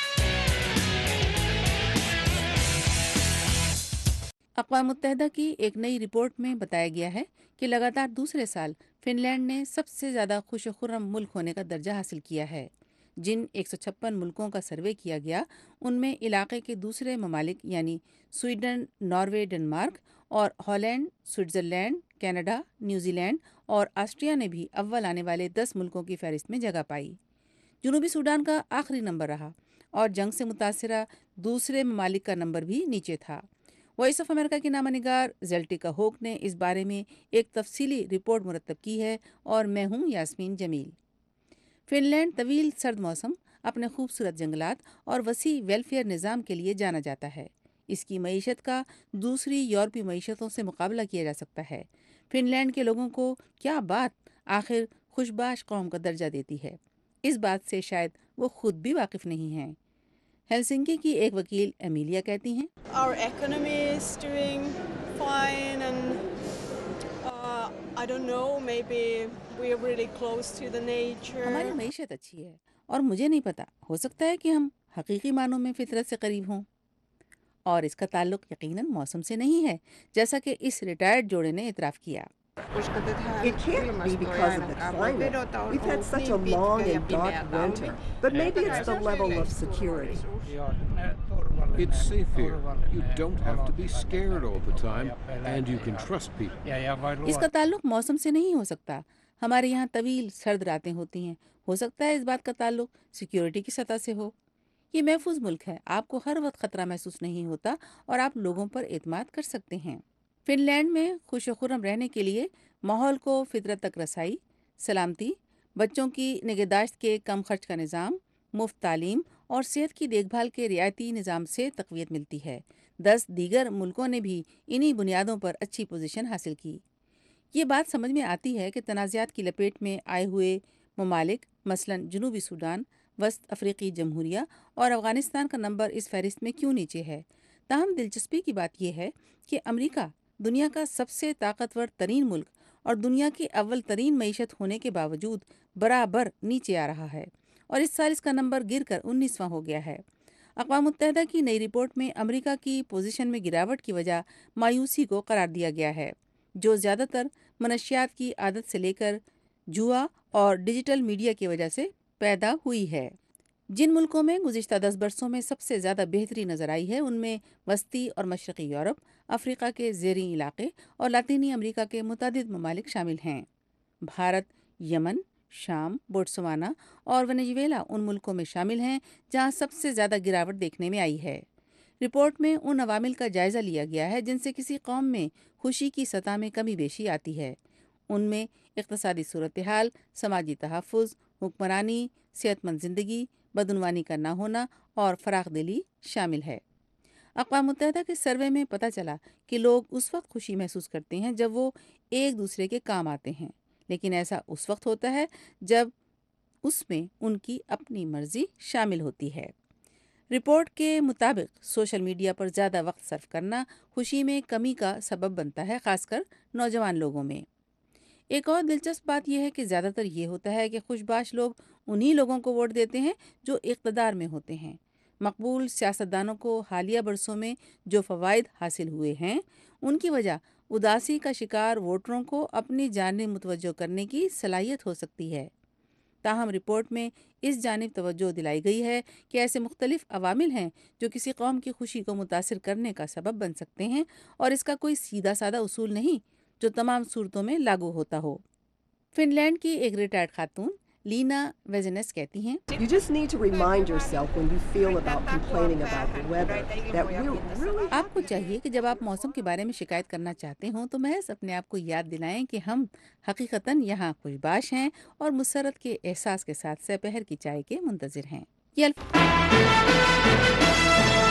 Speaker 17: अक़वाम मुत्तहिदा की एक नई रिपोर्ट में बताया गया है कि लगातार दूसरे साल फिनलैंड ने सबसे ज़्यादा खुश खुर्रम मुल्क होने का दर्जा हासिल किया है। जिन एक सौ छप्पन मुल्कों का सर्वे किया गया उनमें इलाके के दूसरे ममालिक यानी स्वीडन, नॉर्वे, डेनमार्क और हॉलैंड, स्विट्ज़रलैंड, कनाडा, न्यूजीलैंड और ऑस्ट्रिया ने भी अव्वल आने वाले दस मुल्कों की फहरिस्त में जगह पाई। जनूबी सूडान का आखिरी नंबर रहा और जंग से मुतासिरा दूसरे ममालिक का नंबर भी नीचे था। वॉइस ऑफ अमेरिका की नामानिगार ज़ेल्टिका होक ने इस बारे में एक तफसीली रिपोर्ट मुरतब की है और मैं हूँ यास्मीन जमील। फिनलैंड तवील सर्द मौसम, अपने खूबसूरत जंगलात और वसी वेलफेयर निज़ाम के लिए जाना जाता है। इसकी मईशत का दूसरी यूरोपीय मईशतों से मुकाबला किया जा सकता है। फिनलैंड के लोगों को क्या बात आखिर खुशबाश कौम का दर्जा देती है, इस बात से शायद वो खुद भी वाकिफ़ नहीं हैं। हेलसिंकी की एक वकील एमिलिया कहती हैं,
Speaker 18: Our economy is doing fine and uh, I don't know, maybe we are really close to the nature.
Speaker 17: हमारी मईशत अच्छी है और मुझे नहीं पता, हो सकता है कि हम हकीकी मानों में फितरत से करीब हों। और इसका ताल्लुक यकीनन मौसम से नहीं है, जैसा कि इस रिटायर्ड जोड़े ने इतराफ़ किया।
Speaker 19: It can't be because of the climate. We've had such a long and dark winter, but maybe it's the level of security.
Speaker 20: It's safe here. You don't have to be scared all the time, and you can trust people.
Speaker 17: इसका ताल्लुक मौसम से नहीं हो सकता। हमारे यहाँ तवील सर्द रातें होती हैं। हो सकता है इस बात का ताल्लुक सिक्योरिटी की सतह से हो। ये महफूज मुल्क है, आपको हर वक्त खतरा महसूस नहीं होता और आप लोगों पर एतमाद कर सकते हैं। फिनलैंड में खुश खुर्रम रहने के लिए माहौल को फितरत तक रसाई, सलामती, बच्चों की निगहदाश्त के कम खर्च का निज़ाम, मुफ्त तालीम और सेहत की देखभाल के रियायती निज़ाम से तक़वियत मिलती है। दस दीगर मुल्कों ने भी इन्हीं बुनियादों पर अच्छी पोजीशन हासिल की। ये बात समझ में आती है कि तनाज़ात की लपेट में आए हुए ममालिक मसलन जनूबी सूडान, वस्त अफ्रीकी जमहूरिया और अफ़गानिस्तान का नंबर इस फहरिस्त में क्यों नीचे है। ताहम दिलचस्पी की बात यह है कि अमरीका दुनिया का सबसे ताकतवर तरीन मुल्क और दुनिया की अव्वल तरीन मईशत होने के बावजूद बराबर नीचे आ रहा है और इस साल इसका नंबर गिर कर उन्नीसवां हो गया है। अक़वाम मुत्तहिदा की नई रिपोर्ट में अमरीका की पोजीशन में गिरावट की वजह मायूसी को करार दिया गया है, जो ज़्यादातर मनशियात की आदत से लेकर जुआ और डिजिटल मीडिया की वजह से पैदा हुई है। जिन मुल्कों में गुज़िश्ता दस बरसों में सबसे ज़्यादा बेहतरी नज़र आई है उनमें वस्ती और मशरक़ी यूरोप, अफ्रीका के ज़ेरी इलाक़े और लातीनी अमरीका के मुतअद्दिद ममालिक शामिल हैं। भारत, यमन, शाम, बोट्सवाना और वेनेजुएला उन मुल्कों में शामिल हैं जहां सबसे ज़्यादा गिरावट देखने में आई है। रिपोर्ट में उन अवामिल का जायज़ा लिया गया है जिनसे किसी कौम में खुशी की सतह में कमी बेशी आती है। उनमें इक़्तिसादी सूरत हाल, समाजी तहफ़्फ़ुज़, हुक्मरानी, सेहतमंद ज़िंदगी, बदउनवानी का ना होना और फ़राख़ दिली शामिल है। अक़वाम मुत्तहिदा के सर्वे में पता चला कि लोग उस वक्त खुशी महसूस करते हैं जब वो एक दूसरे के काम आते हैं, لیکن ایسا اس وقت ہوتا ہے جب اس میں ان کی اپنی مرضی شامل ہوتی ہے۔ رپورٹ کے مطابق سوشل میڈیا پر زیادہ وقت صرف کرنا خوشی میں کمی کا سبب بنتا ہے، خاص کر نوجوان لوگوں میں۔ ایک اور دلچسپ بات یہ ہے کہ زیادہ تر یہ ہوتا ہے کہ خوش باش لوگ انہی لوگوں کو ووٹ دیتے ہیں جو اقتدار میں ہوتے ہیں۔ مقبول سیاستدانوں کو حالیہ برسوں میں جو فوائد حاصل ہوئے ہیں ان کی وجہ اداسی کا شکار ووٹروں کو اپنی جانب متوجہ کرنے کی صلاحیت ہو سکتی ہے۔ تاہم رپورٹ میں اس جانب توجہ دلائی گئی ہے کہ ایسے مختلف عوامل ہیں جو کسی قوم کی خوشی کو متاثر کرنے کا سبب بن سکتے ہیں، اور اس کا کوئی سیدھا سادہ اصول نہیں جو تمام صورتوں میں لاگو ہوتا ہو۔ فن لینڈ کی ایک ریٹائرڈ خاتون لینا ویزنس کہتی ہیں،
Speaker 19: You just need to remind yourself when you feel about complaining about the weather that we're really
Speaker 17: آپ کو چاہیے کہ جب آپ موسم کے بارے میں شکایت کرنا چاہتے ہوں تو محض اپنے آپ کو یاد دلائیں کہ ہم حقیقتاً یہاں خوشباش ہیں اور مسرت کے احساس کے ساتھ سپہر کی چائے کے منتظر ہیں۔ یہ الف...